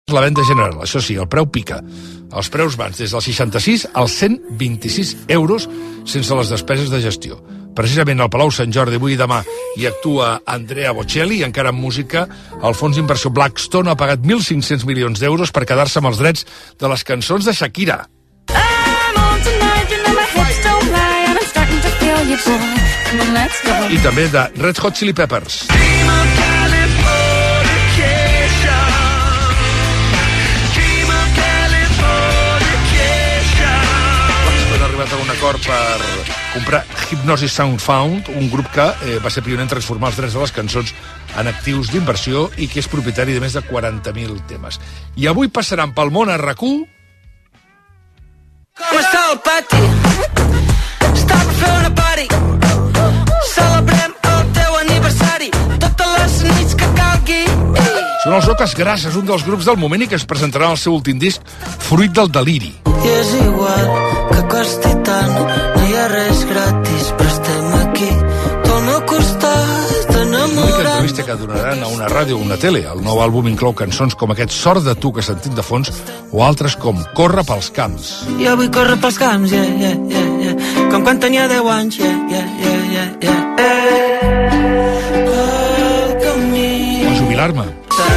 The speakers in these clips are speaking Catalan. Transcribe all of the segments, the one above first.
la venda general. Això sí, el preu pica. Els preus van des dels 66 als 126 euros sense les despeses de gestió. Precisament al Palau Sant Jordi avui i demà hi actua Andrea Bocelli i encara amb música el fons d'inversió Blackstone ha pagat 1.500 milions d'euros per quedar-se amb els drets de les cançons de Shakira. I també de Red Hot Chili Peppers. Han arribat a un acord per comprar Hypnosis Sound Found, un grup que va ser pioner en transformar els drets de les cançons en actius d'inversió i que és propietari de més de 40.000 temes. I avui passaran pel món a RAC1. Com està el pati? Està per fer una party. Celebrem el teu aniversari. Totes les nits que calgui. Són els Oques Grasses, un dels grups del moment i que es presentarà el seu últim disc, Fruit del deliri. I és igual que costi tant, no hi ha res gratis, però estem aquí, tu al meu costat, enamorant. L'única entrevista que donaran a una ràdio o una tele. El nou àlbum inclou cançons com aquest Sort de tu que sentim de fons o altres com Corre pels camps. Jo vull córrer pels camps, com quan tenia 10 anys, Pel camí. O jubilar-me.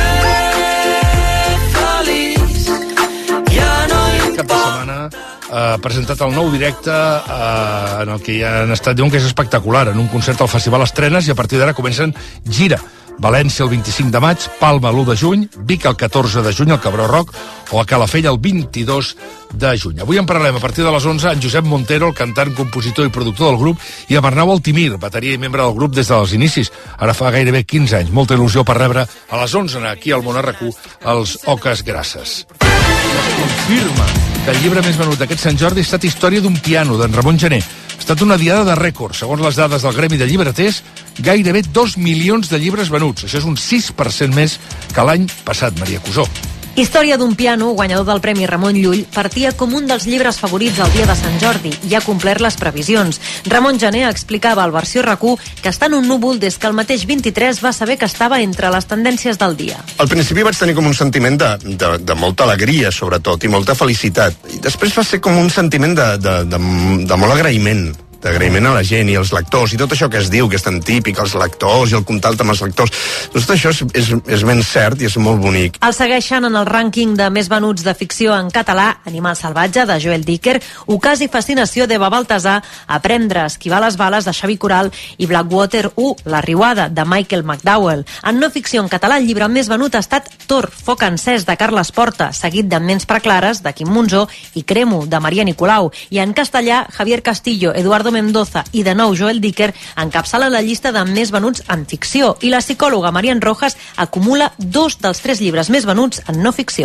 Cap de setmana ha presentat el nou directe en el que ja han estat, diuen que és espectacular, en un concert al Festival Estrenes, i a partir d'ara comencen gira. València el 25 de maig, Palma l'1 de juny, Vic el 14 de juny, al Cabró Rock, o a Calafell el 22 de juny. Avui en parlarem a partir de les 11 amb Josep Montero, el cantant, compositor i productor del grup, i amb Arnau Altimir, bateria i membre del grup des dels inicis, ara fa gairebé 15 anys. Molta il·lusió per rebre a les 11 aquí al Món RAC1 els Oques Grasses. Es confirma que el llibre més venut d'aquest Sant Jordi ha estat Història d'un piano, d'en Ramon Gené. Ha estat una diada de rècord. Segons les dades del Gremi de Llibreters, gairebé 2 milions de llibres venuts. Això és un 6% més que l'any passat, Maria Cusó. Història d'un piano, guanyador del Premi Ramon Llull, partia com un dels llibres favorits el dia de Sant Jordi i ha complert les previsions. Ramon Gené explicava al Versió RAC1 que està en un núvol des que el mateix 23 va saber que estava entre les tendències del dia. Al principi vaig tenir com un sentiment de molta alegria, sobretot, i molta felicitat. I després va ser com un sentiment de molt agraïment a la gent i als lectors, i tot això que es diu que és tan típic, els lectors i el contacte amb els lectors, tot això és ben cert i és molt bonic. El segueixen en el rànquing de més venuts de ficció en català Animal salvatge, de Joel Dicker, Ocàs i fascinació d'Eva Baltasar, Aprendre a esquivar les bales, de Xavi Coral, i Blackwater 1, La riuada, de Michael McDowell. En no ficció en català, el llibre més venut ha estat Thor, foc encès, de Carles Porta, seguit de Ments preclares, de Quim Monzó, i Cremo, de Maria Nicolau. I en castellà, Javier Castillo, Eduardo Mendoza i de nou Joel Dicker encapçalen la llista de més venuts en ficció, i la psicòloga Marian Rojas acumula 2 dels 3 llibres més venuts en no ficció.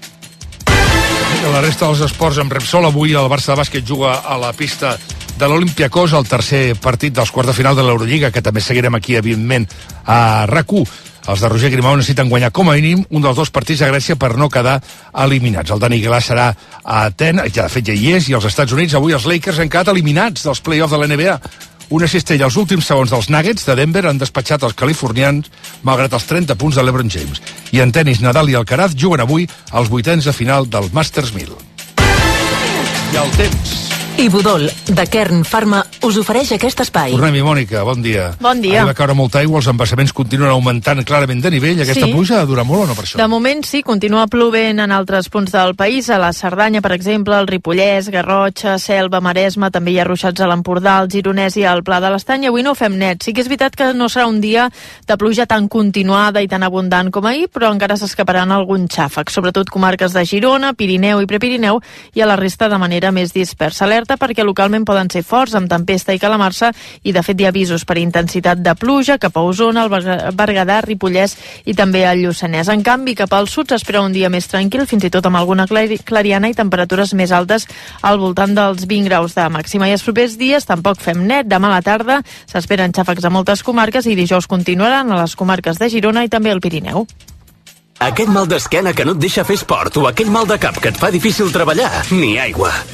La resta dels esports amb Repsol. Avui el Barça de bàsquet juga a la pista de l'Olympiacos, el tercer partit dels quarts de final de l'Eurolliga, que també seguirem aquí, evidentment, a RAC1. Els de Roger Grimau necessiten guanyar com a mínim un dels 2 partits a Grècia per no quedar eliminats. El Dani Aguilar serà a Atenes, ja de fet ja hi és, i als Estats Units avui els Lakers han quedat eliminats dels play-offs de la NBA. Una cistella als últims segons dels Nuggets de Denver han despatxat els californians malgrat els 30 punts de LeBron James. I en tenis, Nadal i Alcaraz juguen avui als 8ens de final del Masters 1000. I el temps. Ibudol, de Kern Pharma, us ofereix aquest espai. Tornem-hi, Mònica, bon dia. Bon dia. Ahir va caure molta aigua, els embassaments continuen augmentant clarament de nivell. Aquesta pluja ha durat molt o no per això? De moment sí, continua plovent en altres punts del país. A la Cerdanya, per exemple, el Ripollès, Garrotxa, Selva, Maresme, també hi ha ruixats a l'Empordà, el Gironès i al Pla de l'Estany. Avui no ho fem net. Sí que és veritat que no serà un dia de pluja tan continuada i tan abundant com ahir, però encara s'escaparan alguns xàfecs, sobretot comarques de Girona, Pirineu i Prepirineu, i a la resta de manera més dispersa. Alerta perquè localment poden ser forts, amb tempesta i calamarsa, i de fet hi ha avisos per intensitat de pluja cap a Osona, el Berguedà, Ripollès i també al Lluçanès. En canvi, cap al sud s'espera un dia més tranquil, fins i tot amb alguna clariana i temperatures més altes al voltant dels 20 graus de màxima. I els propers dies tampoc fem net. Demà a la tarda s'esperen xàfecs a moltes comarques i dijous continuaran a les comarques de Girona i també al Pirineu. Aquest mal d'esquena que no et deixa fer esport o aquell mal de cap que et fa difícil treballar, ni aigua.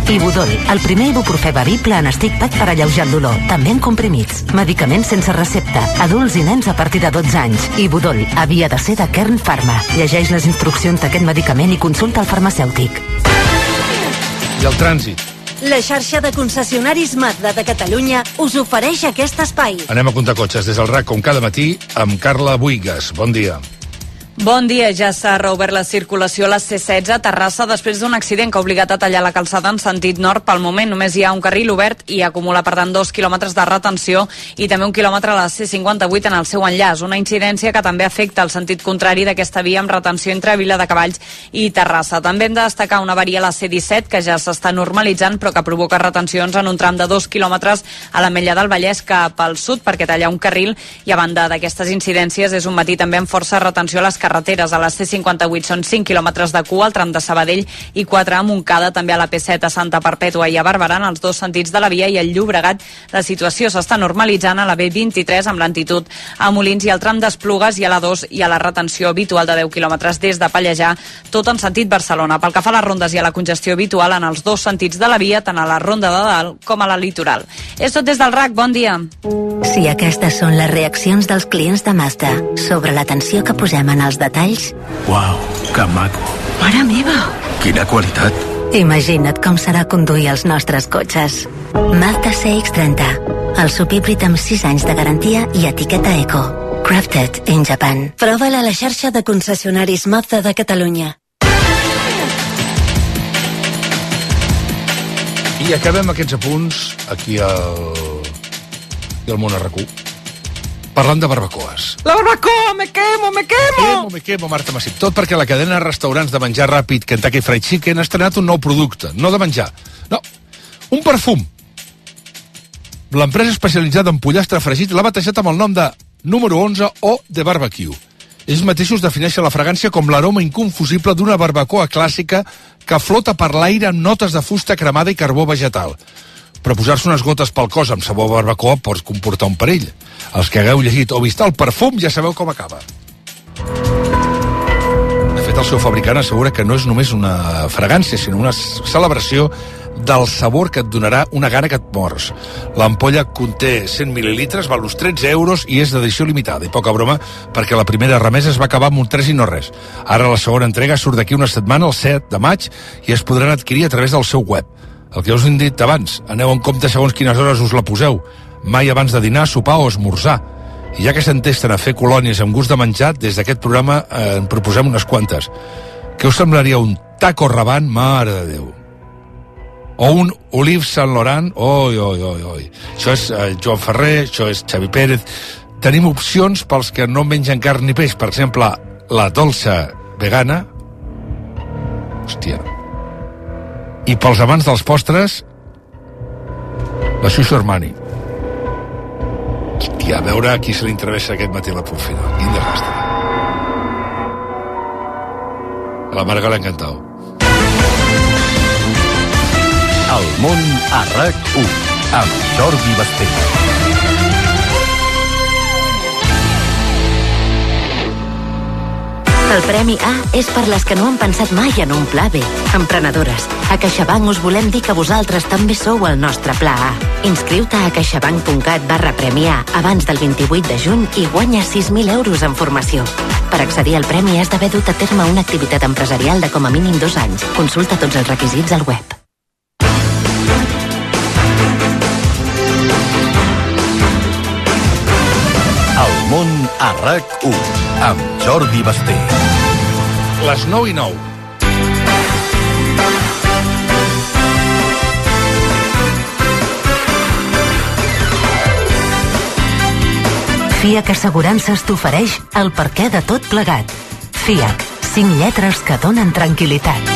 Ibudol, el primer ibuprofè bevible en stick pack per alleujar el dolor, també en comprimits. Medicaments sense recepta, adults i nens a partir de 12 anys. Ibudol havia de ser de Kern Pharma. Llegeix les instruccions d'aquest medicament i consulta el farmacèutic. I el trànsit. La xarxa de concessionaris Mazda de Catalunya us ofereix aquest espai. Anem a comptar cotxes des del RAC, com cada matí, amb Carla Buigas. Bon dia. Bon dia, ja s'ha reobert la circulació a la C16 a Terrassa després d'un accident que ha obligat a tallar la calçada en sentit nord. Pel moment només hi ha un carril obert i acumula, per tant, 2 quilòmetres de retenció i també 1 quilòmetre a la C58 en el seu enllaç. Una incidència que també afecta el sentit contrari d'aquesta via amb retenció entre Viladecavalls i Terrassa. També hem de destacar una avaria a la C17 que ja s'està normalitzant però que provoca retencions en un tram de 2 quilòmetres a l'Ametlla del Vallès cap al sud perquè talla un carril i a banda d'aquestes incidències és un matí també amb força retenció a les carreteres. A la C58 són 5 quilòmetres de cua al tram de Sabadell i 4 a Montcada, també a la P7 a Santa Perpètua i a Barberà en els dos sentits de la via i al Llobregat la situació s'està normalitzant a la B23 amb lentitud a Molins i al tram d'Esplugues i a la 2 i a la retenció habitual de 10 quilòmetres des de Pallejà, tot en sentit Barcelona. Pel que fa a les rondes i a la congestió habitual en els dos sentits de la via, tant a la Ronda de Dalt com a la Litoral. És tot des del RAC, bon dia. Si aquestes són les reaccions dels clients de Mazda sobre l'atenció que posem en els detalls. Uau, que maco. Mare meva! Quina qualitat. Imagina't com serà conduir els nostres cotxes. Mazda CX-30, el subhíbrid amb 6 anys de garantia i etiqueta Eco. Crafted in Japan. Prova-la a la xarxa de concessionaris Mazda de Catalunya. I acabem aquests apunts aquí al Món RQ parlant de barbacoes. La barbacoa, me quemo! Marta Massip. Tot perquè la cadena de restaurants de menjar ràpid Kentucky Fried Chicken ha estrenat un nou producte, no de menjar, no, un perfum. L'empresa especialitzada en pollastre fregit l'ha batejat amb el nom de número 11 o de barbecue. Ells mateixos defineixen la fragància com l'aroma inconfusible d'una barbacoa clàssica que flota per l'aire amb notes de fusta cremada i carbó vegetal. Però posar-se unes gotes pel cos amb sabor a barbacoa pot comportar un perill. Els que hagueu llegit o vist el perfum ja sabeu com acaba. De fet, el seu fabricant assegura que no és només una fragància, sinó una celebració del sabor que et donarà una gana que et mors. L'ampolla conté 100 mil·lilitres, val uns 13 euros i és d'edició limitada. I poca broma, perquè la primera remesa es va acabar amb un 3 i no res. Ara la segona entrega surt d'aquí una setmana, el 7 de maig, i es podran adquirir a través del seu web. El que us hem dit abans, aneu en compte segons quines hores us la poseu. Mai abans de dinar, sopar o esmorzar. I ja que s'entesten a fer colònies amb gust de menjar, des d'aquest programa en proposem unes quantes. Què us semblaria un taco rabant? Mare de Déu. O un Olive Saint Laurent? Oi. Això és Joan Ferrer, això és Xavi Pérez. Tenim opcions pels que no mengen carn ni peix. Per exemple, la dolça vegana. Hòstia. I pels amants dels postres, la Xuxo Armani. Hòstia, a veure a qui se li travessa aquest matí la Porfida. Quin desastre. A la Marga l'ha encantat. El món a RAC1 amb Jordi Basté. El Premi A és per les que no han pensat mai en un pla B. Emprenedores, a CaixaBank us volem dir que vosaltres també sou el nostre pla A. Inscriu-te a caixabank.cat/Premi A abans del 28 de juny i guanya 6.000 euros en formació. Per accedir al premi has d'haver dut a terme una activitat empresarial de com a mínim 2 anys. Consulta tots els requisits al web. El món a RAC1 amb Jordi Basté. Les 9:09. FIAC Assegurances t'ofereix el perquè de tot plegat. FIAC, 5 lletres que donen tranquil·litat.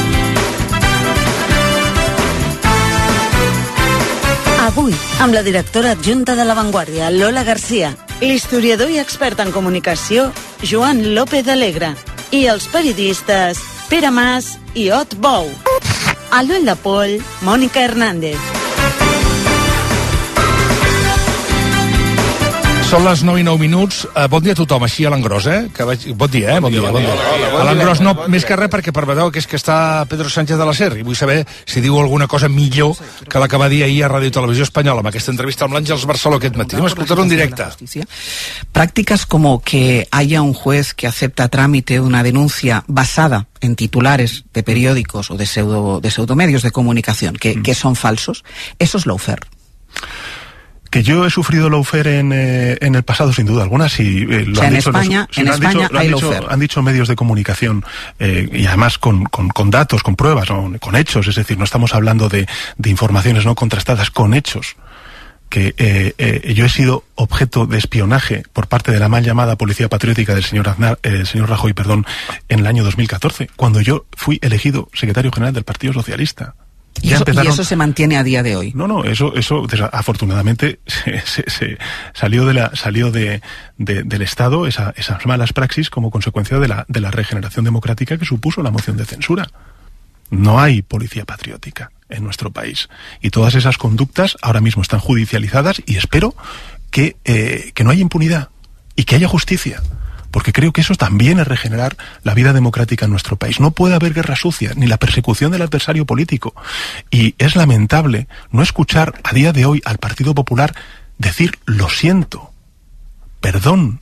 Avui, amb la directora adjunta de La Vanguardia, Lola Garcia, l'historiador i expert en comunicació, Joan López Alegre, i els periodistes Pere Mas i Ot Bou. A l'ull de poll, Mònica Hernández. Són les 9:09. Bon dia a tothom, així a l'engròs, Bon dia, Bon dia. A l'engròs no, més que res perquè permeteu que és que està Pedro Sánchez de la SER i vull saber si diu alguna cosa millor que la que va dir ahir a Ràdio Televisió Espanyola amb aquesta entrevista amb l'Àngels Barceló aquest matí. Anem a escoltar-ho en directe. Prácticas como que haya un juez que acepta trámite una denuncia basada en titulares de periódicos o de pseudomedios de comunicación que son falsos, eso es lawfare. Que yo he sufrido lawfare en el pasado, sin duda alguna, sí. Lo han dicho, en España hay lawfare. Han dicho medios de comunicación, y además con datos, con pruebas, con hechos, es decir, no estamos hablando de informaciones no contrastadas, con hechos, que yo he sido objeto de espionaje por parte de la mal llamada Policía Patriótica del señor Rajoy, en el año 2014, cuando yo fui elegido secretario general del Partido Socialista. ¿Y eso se mantiene a día de hoy? No, eso afortunadamente se salió del Estado esas malas praxis como consecuencia de la regeneración democrática que supuso la moción de censura. No hay policía patriótica en nuestro país y todas esas conductas ahora mismo están judicializadas y espero que no haya impunidad y que haya justicia. Porque creo que eso también es regenerar la vida democrática en nuestro país. No puede haber guerra sucia, ni la persecución del adversario político. Y es lamentable no escuchar a día de hoy al Partido Popular decir lo siento, perdón.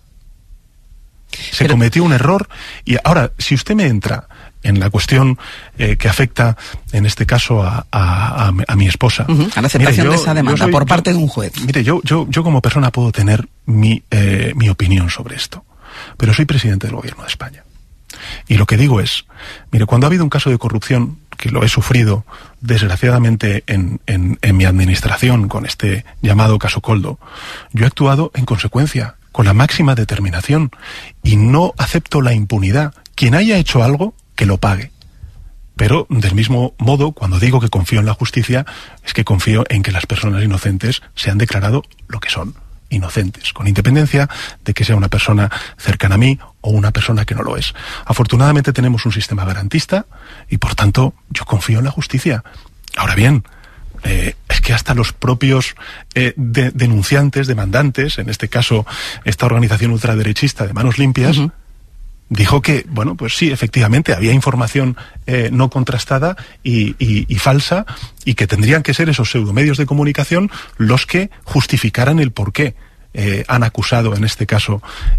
Se cometió un error. Y ahora, si usted me entra en la cuestión que afecta, en este caso, a mi esposa. A la aceptación de esa demanda por parte de un juez. Mire, yo como persona puedo tener mi opinión sobre esto. Pero soy presidente del Gobierno de España. Y lo que digo es, mire, cuando ha habido un caso de corrupción, que lo he sufrido desgraciadamente en mi administración con este llamado caso Koldo, yo he actuado en consecuencia, con la máxima determinación, y no acepto la impunidad. Quien haya hecho algo, que lo pague. Pero, del mismo modo, cuando digo que confío en la justicia, es que confío en que las personas inocentes se han declarado lo que son. Inocentes, con independencia de que sea una persona cercana a mí o una persona que no lo es. Afortunadamente tenemos un sistema garantista y por tanto yo confío en la justicia. Ahora bien, es que hasta los propios denunciantes, demandantes, en este caso esta organización ultraderechista de Manos Limpias, dijo que, bueno, pues sí, efectivamente había información no contrastada y falsa, y que tendrían que ser esos pseudomedios de comunicación los que justificaran el por qué han acusado, en este caso,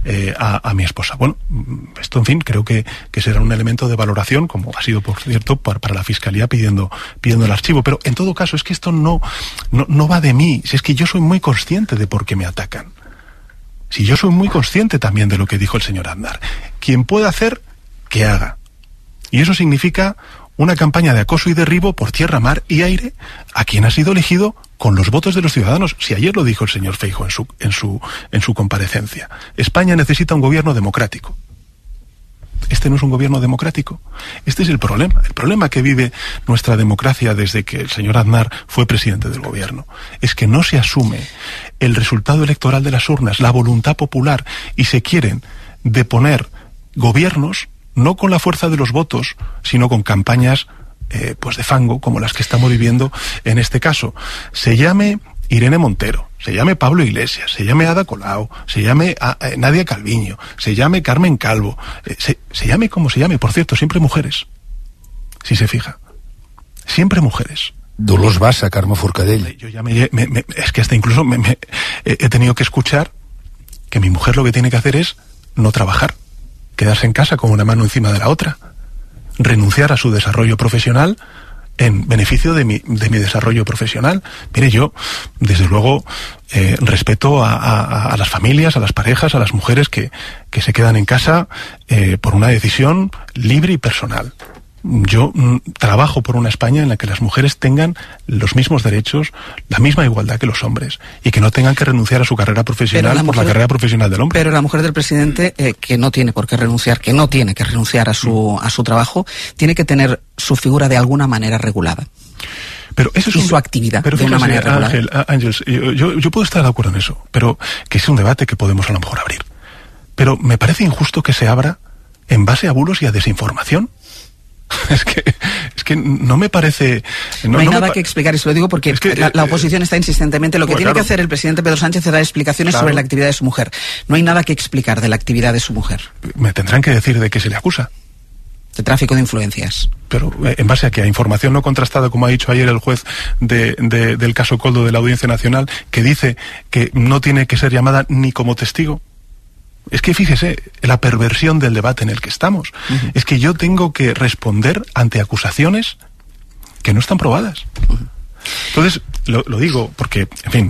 a mi esposa. Bueno, esto, en fin, creo que será un elemento de valoración, como ha sido, por cierto, para la Fiscalía pidiendo el archivo. Pero, en todo caso, es que esto no va de mí. Si es que yo soy muy consciente de por qué me atacan. Si yo soy muy consciente también de lo que dijo el señor Aznar. Quien pueda hacer, que haga. Y eso significa una campaña de acoso y derribo por tierra, mar y aire a quien ha sido elegido con los votos de los ciudadanos. Si ayer lo dijo el señor Feijóo en su comparecencia. España necesita un gobierno democrático. Este no es un gobierno democrático. Este es el problema que vive nuestra democracia desde que el señor Aznar fue presidente del gobierno. Es que no se asume el resultado electoral de las urnas, la voluntad popular, y se quieren deponer gobiernos no con la fuerza de los votos, sino con campañas pues de fango, como las que estamos viviendo en este caso. Se llame Irene Montero, se llame Pablo Iglesias, se llame Ada Colau, se llame Nadia Calviño, se llame Carmen Calvo, se llame como se llame, por cierto, siempre mujeres, si se fija, siempre mujeres. Dolors Bassa, Carme Forcadell. Yo ya es que hasta incluso he tenido que escuchar que mi mujer lo que tiene que hacer es no trabajar, quedarse en casa con una mano encima de la otra, renunciar a su desarrollo profesional en beneficio de mi desarrollo profesional. Mire, yo, desde luego, respeto a las familias, a las parejas, a las mujeres que se quedan en casa por una decisión libre y personal. Yo trabajo por una España en la que las mujeres tengan los mismos derechos, la misma igualdad que los hombres, y que no tengan que renunciar a su carrera profesional por la carrera profesional del hombre. Pero la mujer del presidente, que no tiene por qué renunciar, a su trabajo, tiene que tener su figura de alguna manera regulada. Pero eso es su actividad pero de una manera regulada. Ángels, yo puedo estar de acuerdo en eso, pero que es un debate que podemos a lo mejor abrir. Pero me parece injusto que se abra en base a bulos y a desinformación. Es que no me parece... No hay nada que explicar, y se lo digo porque es que, la oposición está insistentemente... Lo que tiene que hacer el presidente Pedro Sánchez es dar explicaciones sobre la actividad de su mujer. No hay nada que explicar de la actividad de su mujer. Me tendrán que decir de qué se le acusa. De tráfico de influencias. Pero en base a que a información no contrastada, como ha dicho ayer el juez del caso Koldo de la Audiencia Nacional, que dice que no tiene que ser llamada ni como testigo. Es que fíjese, la perversión del debate en el que estamos. Uh-huh. Es que yo tengo que responder ante acusaciones que no están probadas. Uh-huh. Entonces, lo digo porque, en fin,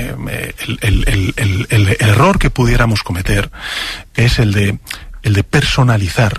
el error que pudiéramos cometer es el de personalizar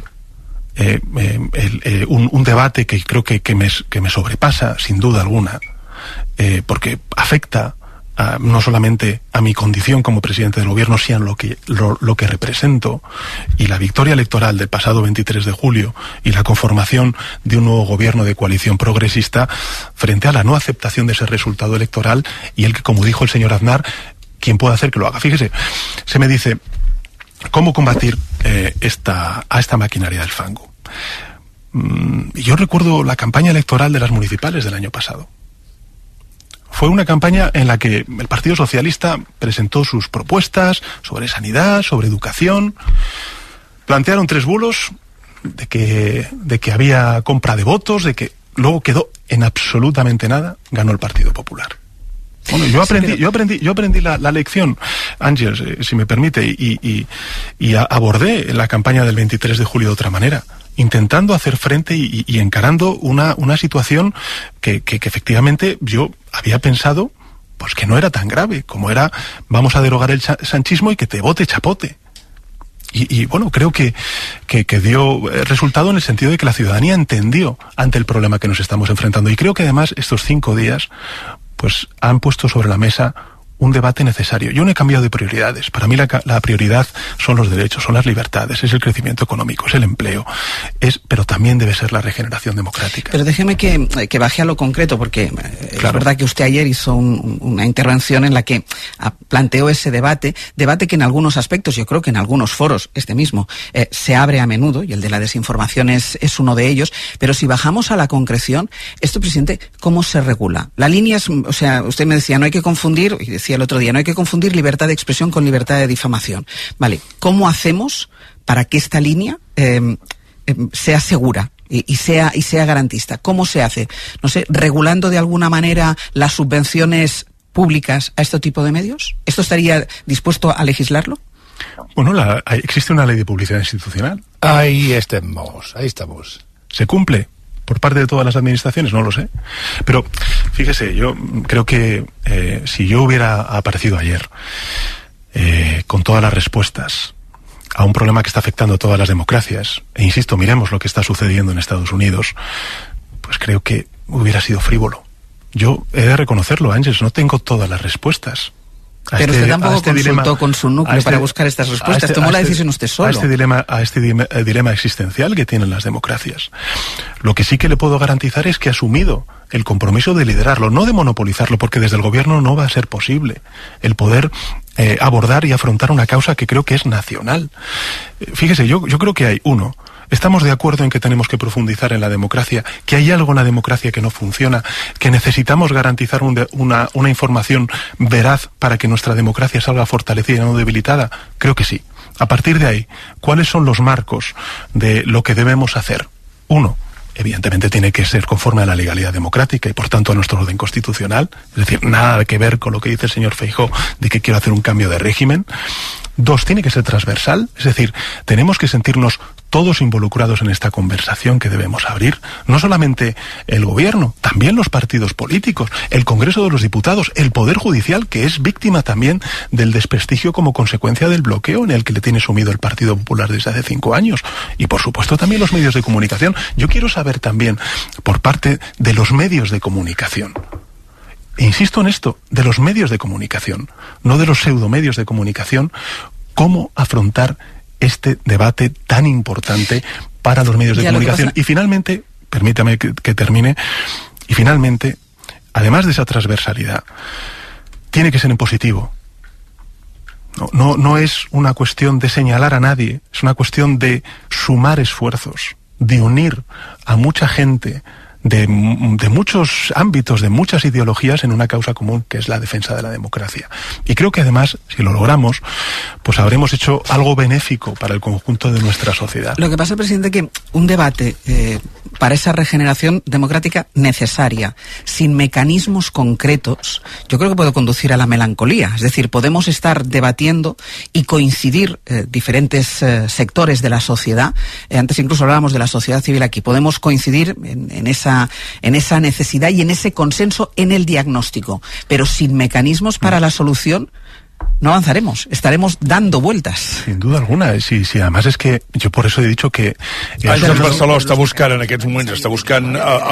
un debate que creo que me sobrepasa, sin duda alguna, porque afecta no solamente a mi condición como presidente del gobierno, sino lo que represento, y la victoria electoral del pasado 23 de julio y la conformación de un nuevo gobierno de coalición progresista frente a la no aceptación de ese resultado electoral y el que, como dijo el señor Aznar, ¿quién puede hacer que lo haga? Fíjese, se me dice, ¿cómo combatir esta maquinaria del fango? Yo recuerdo la campaña electoral de las municipales del año pasado. Fue una campaña en la que el Partido Socialista presentó sus propuestas sobre sanidad, sobre educación. Plantearon 3 bulos de que había compra de votos, de que luego quedó en absolutamente nada, ganó el Partido Popular. Bueno, yo aprendí la lección, Ángel, si me permite, y abordé la campaña del 23 de julio de otra manera, intentando hacer frente y encarando una situación que efectivamente yo había pensado pues que no era tan grave, como era vamos a derogar el sanchismo y que te vote chapote. Y bueno, creo que dio resultado en el sentido de que la ciudadanía entendió ante el problema que nos estamos enfrentando. Y creo que además estos 5 días pues han puesto sobre la mesa un debate necesario. Yo no he cambiado de prioridades. Para mí la prioridad son los derechos, son las libertades, es el crecimiento económico, es el empleo, pero también debe ser la regeneración democrática. Pero déjeme que baje a lo concreto, porque es verdad que usted ayer hizo una intervención en la que planteó ese debate que en algunos aspectos, yo creo que en algunos foros, este mismo, se abre a menudo, y el de la desinformación es uno de ellos, pero si bajamos a la concreción, esto, presidente, ¿cómo se regula? La línea es, o sea, usted me decía, no hay que confundir, y decía el otro día, no hay que confundir libertad de expresión con libertad de difamación. Vale, ¿cómo hacemos para que esta línea sea segura y sea garantista? ¿Cómo se hace? No sé, regulando de alguna manera las subvenciones públicas a este tipo de medios. ¿Esto estaría dispuesto a legislarlo? Bueno, existe una ley de publicidad institucional. Ahí estamos. ¿Se cumple por parte de todas las administraciones? No lo sé. Pero fíjese, yo creo que si yo hubiera aparecido ayer con todas las respuestas a un problema que está afectando a todas las democracias, e insisto, miremos lo que está sucediendo en Estados Unidos, pues creo que hubiera sido frívolo. Yo he de reconocerlo, Ángels, no tengo todas las respuestas. Pero usted tampoco consultó con su núcleo para buscar estas respuestas. Tomó la decisión usted solo. A este dilema existencial que tienen las democracias. Lo que sí que le puedo garantizar es que ha asumido el compromiso de liderarlo, no de monopolizarlo, porque desde el gobierno no va a ser posible el poder abordar y afrontar una causa que creo que es nacional. Fíjese, yo creo que hay estamos de acuerdo en que tenemos que profundizar en la democracia, que hay algo en la democracia que no funciona, que necesitamos garantizar una información veraz para que nuestra democracia salga fortalecida y no debilitada. Creo que sí. A partir de ahí, ¿cuáles son los marcos de lo que debemos hacer? 1, evidentemente tiene que ser conforme a la legalidad democrática y por tanto a nuestro orden constitucional, es decir, nada que ver con lo que dice el señor Feijóo de que quiere hacer un cambio de régimen. 2, tiene que ser transversal, es decir, tenemos que sentirnos todos involucrados en esta conversación que debemos abrir, no solamente el gobierno, también los partidos políticos, el Congreso de los Diputados, el Poder Judicial, que es víctima también del desprestigio como consecuencia del bloqueo en el que le tiene sumido el Partido Popular desde hace 5 años, y por supuesto también los medios de comunicación. Yo quiero saber también, por parte de los medios de comunicación, insisto en esto, de los medios de comunicación, no de los pseudomedios de comunicación, cómo afrontar este debate tan importante para los medios de comunicación. Y finalmente, permítame que termine, y finalmente, además de esa transversalidad, tiene que ser en positivo. No es una cuestión de señalar a nadie, es una cuestión de sumar esfuerzos. de unir a mucha gente de muchos ámbitos, de muchas ideologías en una causa común que es la defensa de la democracia. Y creo que además, si lo logramos, pues habremos hecho algo benéfico para el conjunto de nuestra sociedad. Lo que pasa, presidente, que un debate para esa regeneración democrática necesaria, sin mecanismos concretos, yo creo que puede conducir a la melancolía. Es decir, podemos estar debatiendo y coincidir diferentes sectores de la sociedad. Antes incluso hablábamos de la sociedad civil aquí. Podemos coincidir en esa necesidad y en ese consenso en el diagnóstico, pero sin mecanismos para la solución no avanzaremos, estaremos dando vueltas. Sin duda alguna, sí, además és que jo per això he dit que... Àngels Barceló està buscant en aquests moments, està buscant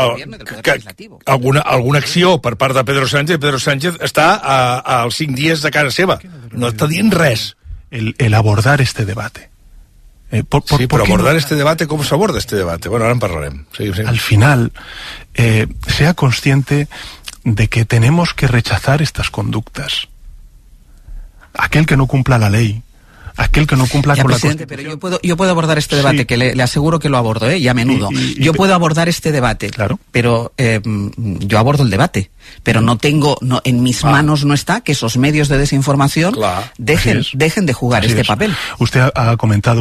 alguna acció per part de Pedro Sánchez, i Pedro Sánchez està als 5 dies de casa seva, no està dient res. El abordar este debate. Sí, pero abordar este debate, ¿cómo se aborda este debate? Bueno, ahora en parlarem. Sí. Al final, sea consciente de que tenemos que rechazar estas conductas. Aquel que no cumpla la ley, aquel que no cumpla con la Constitución. Pero yo puedo abordar este debate, sí, que le aseguro que lo abordo, y a menudo. Yo puedo abordar este debate, claro, pero yo abordo el debate, pero no tengo, en mis manos no está que esos medios de desinformación dejen de jugar este papel. Usted ha comentado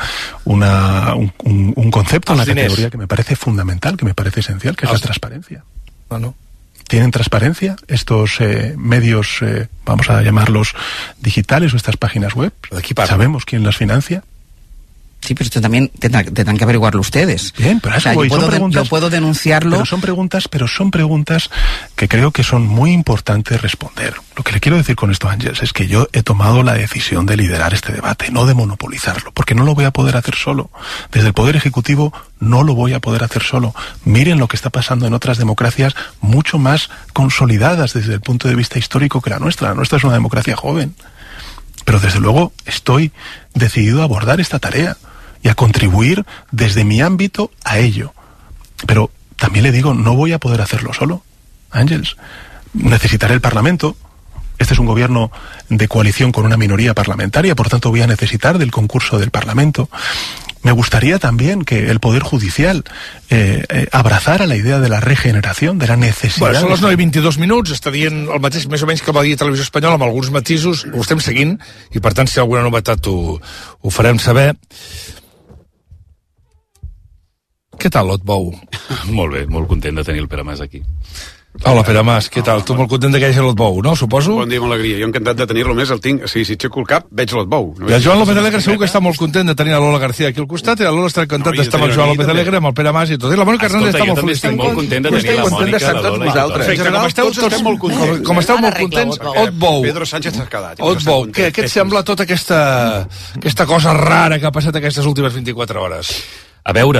un concepto en la categoría que me parece fundamental, que me parece esencial, que es la transparencia. ¿Tienen transparencia estos medios, vamos a llamarlos digitales, o estas páginas web? ¿Sabemos quién las financia? Sí, pero esto también tendrán que averiguarlo ustedes. Bien, pero eso voy. Yo puedo denunciarlo. Pero son preguntas que creo que son muy importantes responder. Lo que le quiero decir con esto, Ángels, es que yo he tomado la decisión de liderar este debate, no de monopolizarlo, porque no lo voy a poder hacer solo. Desde el Poder Ejecutivo no lo voy a poder hacer solo. Miren lo que está pasando en otras democracias mucho más consolidadas desde el punto de vista histórico que la nuestra. La nuestra es una democracia joven. Pero desde luego estoy decidido a abordar esta tarea y a contribuir desde mi ámbito a ello. Pero también le digo, no voy a poder hacerlo solo, Ángels. Necesitaré el Parlamento. Este es un gobierno de coalición con una minoría parlamentaria, por tanto voy a necesitar del concurso del Parlamento. Me gustaría también que el Poder Judicial abrazara la idea de la regeneración, de la necesidad... Bueno, són les 9:22, està dient el mateix més o menys que va dir Televisió Espanyola, amb alguns matisos, ho estem seguint, i per tant, si hi ha alguna novetat ho farem saber. Què tal, Lot Bou? Molt bé, molt content de tenir el Pere Mas aquí. Hola, Pere Mas, què tal? Tu molt content que hi hagi Lot Bou, no? Suposo? Bon dia, molt alegria. Jo encantat de tenir-lo més, el tinc. Si aixeco el cap, veig Lot Bou. I el Joan López Alegre segur que està molt content de tenir a Lola García aquí al costat, i la Lola està encantat d'estar amb el Joan López Alegre, amb el Pere Mas i tot. I la Mònica Hernández està molt feliç. Estic molt content de tenir la Mònica, la Lola i tot. Perfecte, com esteu molt contents, Ot Bou. Pedro Sánchez s'ha quedat. Ot Bou, què et sembla tota aquesta cosa rara que ha passat aquestes últimes 24 hores? A veure,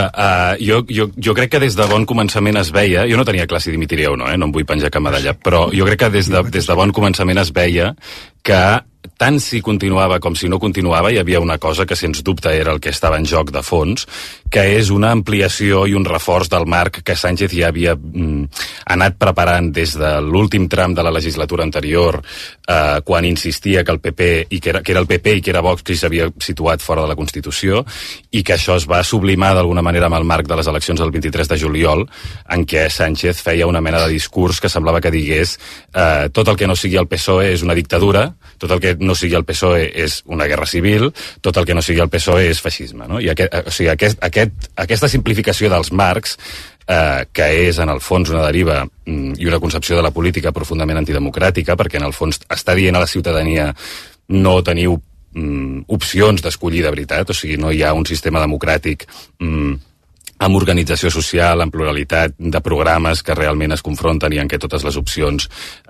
jo crec que des de bon començament es veia, jo no tenia clar si dimitiria o no, no em vull penjar cap medalla, però jo crec que des de bon començament es veia que tant si continuava com si no continuava hi havia una cosa que sens dubte era el que estava en joc de fons, que és una ampliació i un reforç del marc que Sánchez ja havia anat preparant des de l'últim tram de la legislatura anterior, quan insistia que el PP, que era el PP i que era Vox qui s'havia situat fora de la Constitució, i que això es va sublimar d'alguna manera amb el marc de les eleccions del 23 de juliol, en què Sánchez feia una mena de discurs que semblava que digués tot el que no sigui el PSOE és una dictadura, tot el que no sigui el PSOE és una guerra civil, tot el que no sigui el PSOE és feixisme, no? I aquesta simplificació dels marcs, que és en el fons una deriva i una concepció de la política profundament antidemocràtica, perquè en el fons està dient a la ciutadania no teniu opcions d'escollir de veritat, o sigui, no hi ha un sistema democràtic amb organització social, amb pluralitat de programes que realment es confronten i en què totes les opcions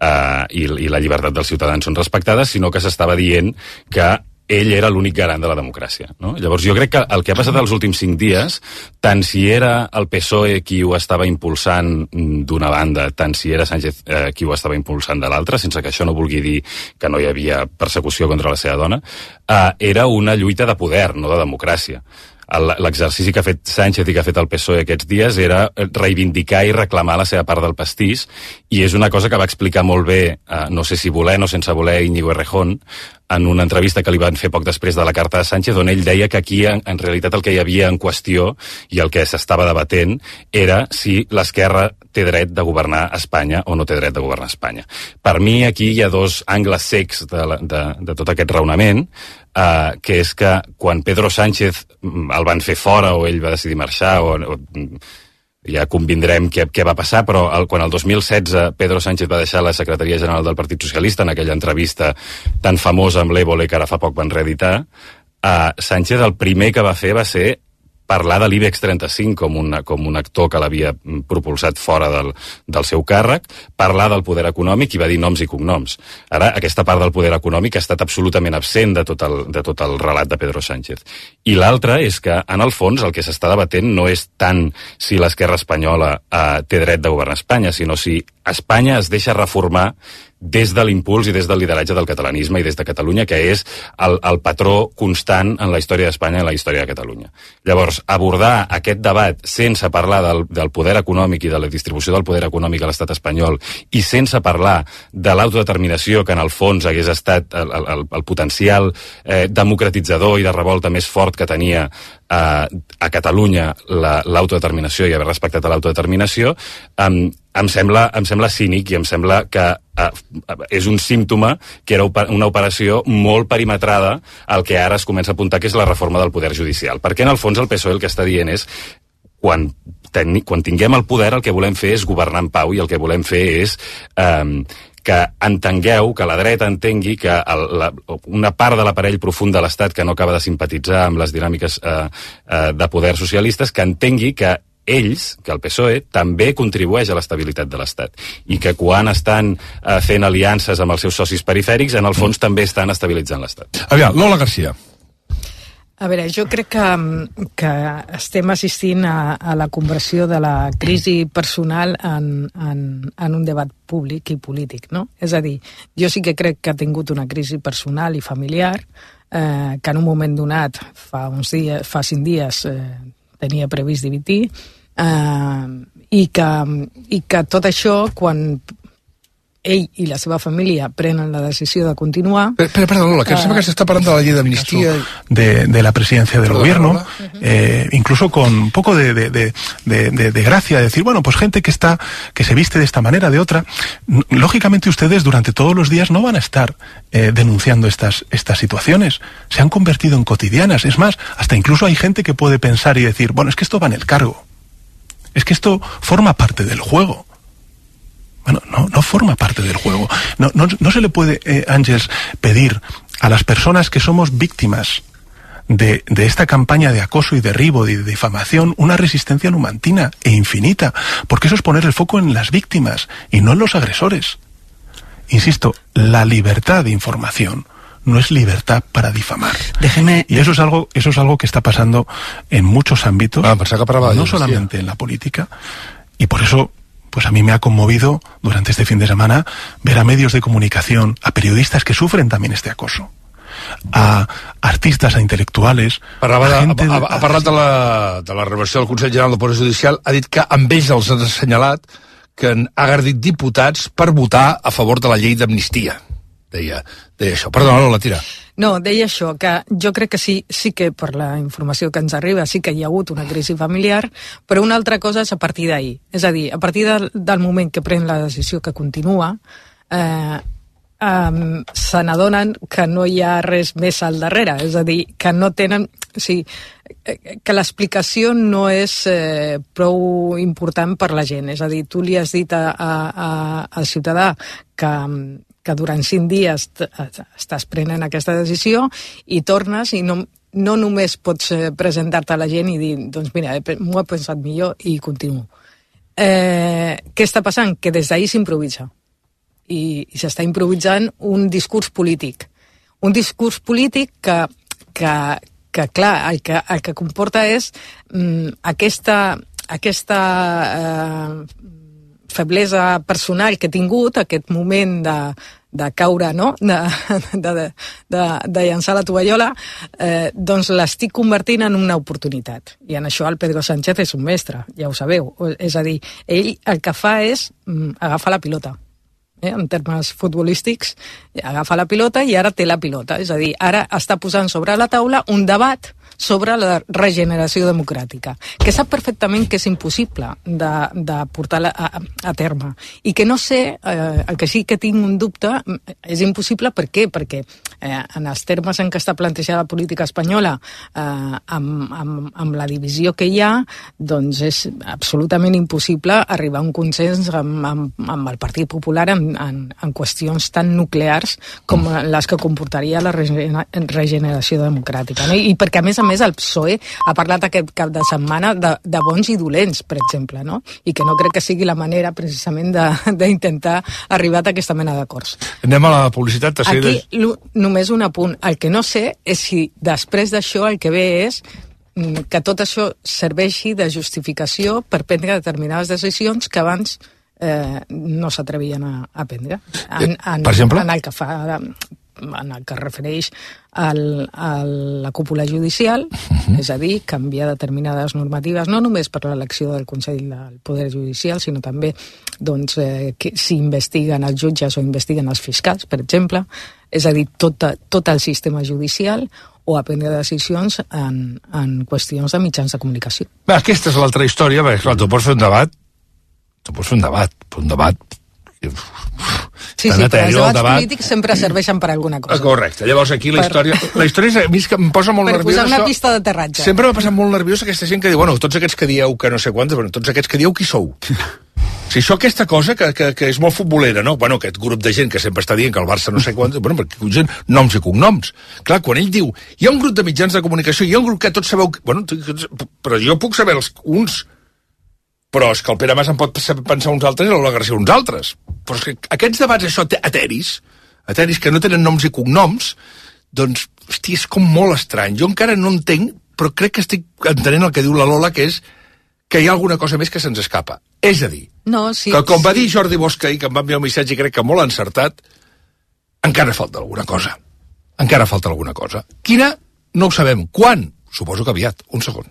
i la llibertat dels ciutadans són respectades, sinó que s'estava dient que ell era l'únic garant de la democràcia, no? Llavors jo crec que el que ha passat els últims 5 dies, tant si era el PSOE qui ho estava impulsant d'una banda, tant si era Sánchez qui ho estava impulsant de l'altra, sense que això no vulgui dir que no hi havia persecució contra la seva dona, era una lluita de poder, no de democràcia. l'exercici que ha fet Sánchez i que ha fet el PSOE aquests dies era reivindicar i reclamar la seva part del pastís, i és una cosa que va explicar molt bé, no sé si volent o sense voler, Íñigo Errejón, en una entrevista que li van fer poc després de la carta de Sánchez, on ell deia que aquí en realitat el que hi havia en qüestió i el que s'estava debatent era si l'esquerra té dret de governar Espanya o no té dret de governar Espanya. Per mi aquí hi ha dos angles cecs de tot aquest raonament, que és que quan Pedro Sánchez el van fer fora o ell va decidir marxar ja convindrem què va passar, però quan el 2016 Pedro Sánchez va deixar la Secretaria General del Partit Socialista, en aquella entrevista tan famosa amb l'Évole que ara fa poc van reeditar, Sánchez el primer que va fer va ser parlar de l'IBEX 35 com un actor que l'havia propulsat fora del seu càrrec, parlar del poder econòmic i va dir noms i cognoms. Ara, aquesta part del poder econòmic ha estat absolutament absent de tot el relat de Pedro Sánchez. I l'altre és que, en el fons, el que s'està debatent no és tant si l'esquerra espanyola té dret de governar Espanya, sinó si Espanya es deixa reformar des de l'impuls i des del lideratge del catalanisme i des de Catalunya, que és el patró constant en la història d'Espanya i en la història de Catalunya. Llavors, abordar aquest debat sense parlar del poder econòmic i de la distribució del poder econòmic a l'estat espanyol i sense parlar de l'autodeterminació, que en el fons hagués estat el potencial democratitzador i de revolta més fort que tenia a Catalunya l'autodeterminació i haver respectat a l'autodeterminació, em sembla cínic i em sembla que és un símptoma que era una operació molt perimetrada al que ara es comença a apuntar, que és la reforma del poder judicial. Perquè en el fons el PSOE el que està dient és quan tinguem el poder el que volem fer és governar en pau i el que volem fer és que entengueu, que la dreta entengui que una part de l'aparell profund de l'Estat que no acaba de simpatitzar amb les dinàmiques de poder socialistes, que entengui que ells, que el PSOE, també contribueix a l'estabilitat de l'Estat i que quan estan fent aliances amb els seus socis perifèrics, en el fons també estan estabilitzant l'Estat. Aviam, Lola Garcia. A veure, jo crec que estem assistint a la conversió de la crisi personal en un debat públic i polític, no? És a dir, jo sí que crec que ha tingut una crisi personal i familiar, que en un moment donat, fa 5 dies, tenia previst dimitir, i que tot això, quan ell i la seva família prenen la decisió de continuar... Perdón, Lola, que sembla que se está parlant de la llei d'amnistia... De la presidencia del gobierno, incluso con un poco de gracia, de decir, bueno, pues gente que se viste de esta manera, de otra. Lógicamente ustedes durante todos los días no van a estar denunciando estas situaciones. Se han convertido en cotidianas. Es más, hasta incluso hay gente que puede pensar y decir, bueno, es que esto va en el cargo. Es que esto forma parte del juego. Bueno, no forma parte del juego. No se le puede, Ángels, pedir a las personas que somos víctimas de esta campaña de acoso y derribo y de difamación una resistencia numantina e infinita, porque eso es poner el foco en las víctimas y no en los agresores. Insisto, la libertad de información no es libertad para difamar. Y eso es algo que está pasando en muchos ámbitos, no solamente en la política, y por eso pues a mí me ha conmovido durante este fin de semana ver a medios de comunicación, a periodistas que sufren también este acoso, a artistas, a intel·lectuals... Ha parlat de la renovació del Consell General del Poder Judicial, ha dit que amb ells els ha assenyalat que han agredit diputats per votar a favor de la llei d'amnistia. Deia això. Perdona, Lola, tira. No, deia això, que jo crec que sí que per la informació que ens arriba sí que hi ha hagut una crisi familiar, però una altra cosa és a partir d'ahir. És a dir, a partir del moment que pren la decisió que continua, se n'adonen que no hi ha res més al darrere. És a dir, que no tenen... O sigui, que l'explicació no és prou important per la gent. És a dir, tu li has dit al ciutadà que durant 5 dies estàs prenent aquesta decisió i tornes i no només pots presentar-te a la gent i dir, doncs mira, m'ho he pensat millor i continuo. Què està passant? Que des d'ahir s'improvisa. I s'està improvisant un discurs polític. Un discurs polític que clar, el que comporta és aquesta feblesa personal que he tingut, aquest moment de caure, no? de llançar la tovallola, doncs l'estic convertint en una oportunitat. I en això el Pedro Sánchez és un mestre, ja ho sabeu. És a dir, ell el que fa és agafar la pilota. En termes futbolístics, agafa la pilota i ara té la pilota. És a dir, ara està posant sobre la taula un debat sobre la regeneració democràtica, que sap perfectament que és impossible de portar a terme. I que no sé, el que sí que tinc un dubte, és impossible per què? Perquè en els termes en què està plantejada la política espanyola, amb la divisió que hi ha, doncs és absolutament impossible arribar a un consens amb el Partit Popular en qüestions tan nuclears com les que comportaria la regeneració democràtica. I perquè, a més, el PSOE ha parlat aquest cap de setmana de bons i dolents, per exemple, no? I que no crec que sigui la manera, precisament, d'intentar arribar a aquesta mena d'acords. Anem a la publicitat. Aquí, només un apunt. El que no sé és si després d'això el que ve és que tot això serveixi de justificació per prendre determinades decisions que abans no s'atrevien a prendre. Per exemple? En el que es refereix a la cúpula judicial, és a dir, canviar determinades normatives, no només per l'elecció del Consell del Poder Judicial, sinó també si investiguen els jutges o investiguen els fiscals, per exemple, és a dir, tot el sistema judicial, o a prendre decisions en qüestions de mitjans de comunicació. Aquesta és l'altra història, perquè clar, tu pots fer un debat, Sí, però els debats polítics sempre serveixen per alguna cosa. Correcte. Llavors aquí la història és, a mi és que em posa molt nerviós. Per posar una pista d'aterratge. Sempre m'ha passat molt nerviós aquesta gent que diu, bueno, tots aquests que dieu que no sé quantes, tots aquests que dieu qui sou? Si això, aquesta cosa que és molt futbolera, no? Bueno, aquest grup de gent que sempre està dient que el Barça no sé quantes, bueno, perquè gent, noms i cognoms. Clar, quan ell diu, hi ha un grup de mitjans de comunicació, hi ha un grup que tots sabeu, bueno, però jo puc saber uns, però és que el Pere Mas en pot pensar uns altres i l'Ola Garcia uns altres. Però és que aquests debats, això, ateris que no tenen noms i cognoms, doncs, hosti, és com molt estrany. Jo encara no entenc, però crec que estic entenent el que diu la Lola, que és que hi ha alguna cosa més que se'ns escapa. És a dir, que com va dir Jordi Bosch ahir, que em va enviar un missatge, crec que molt encertat, encara falta alguna cosa. Quina? No ho sabem. Quan? Suposo que aviat. Un segon.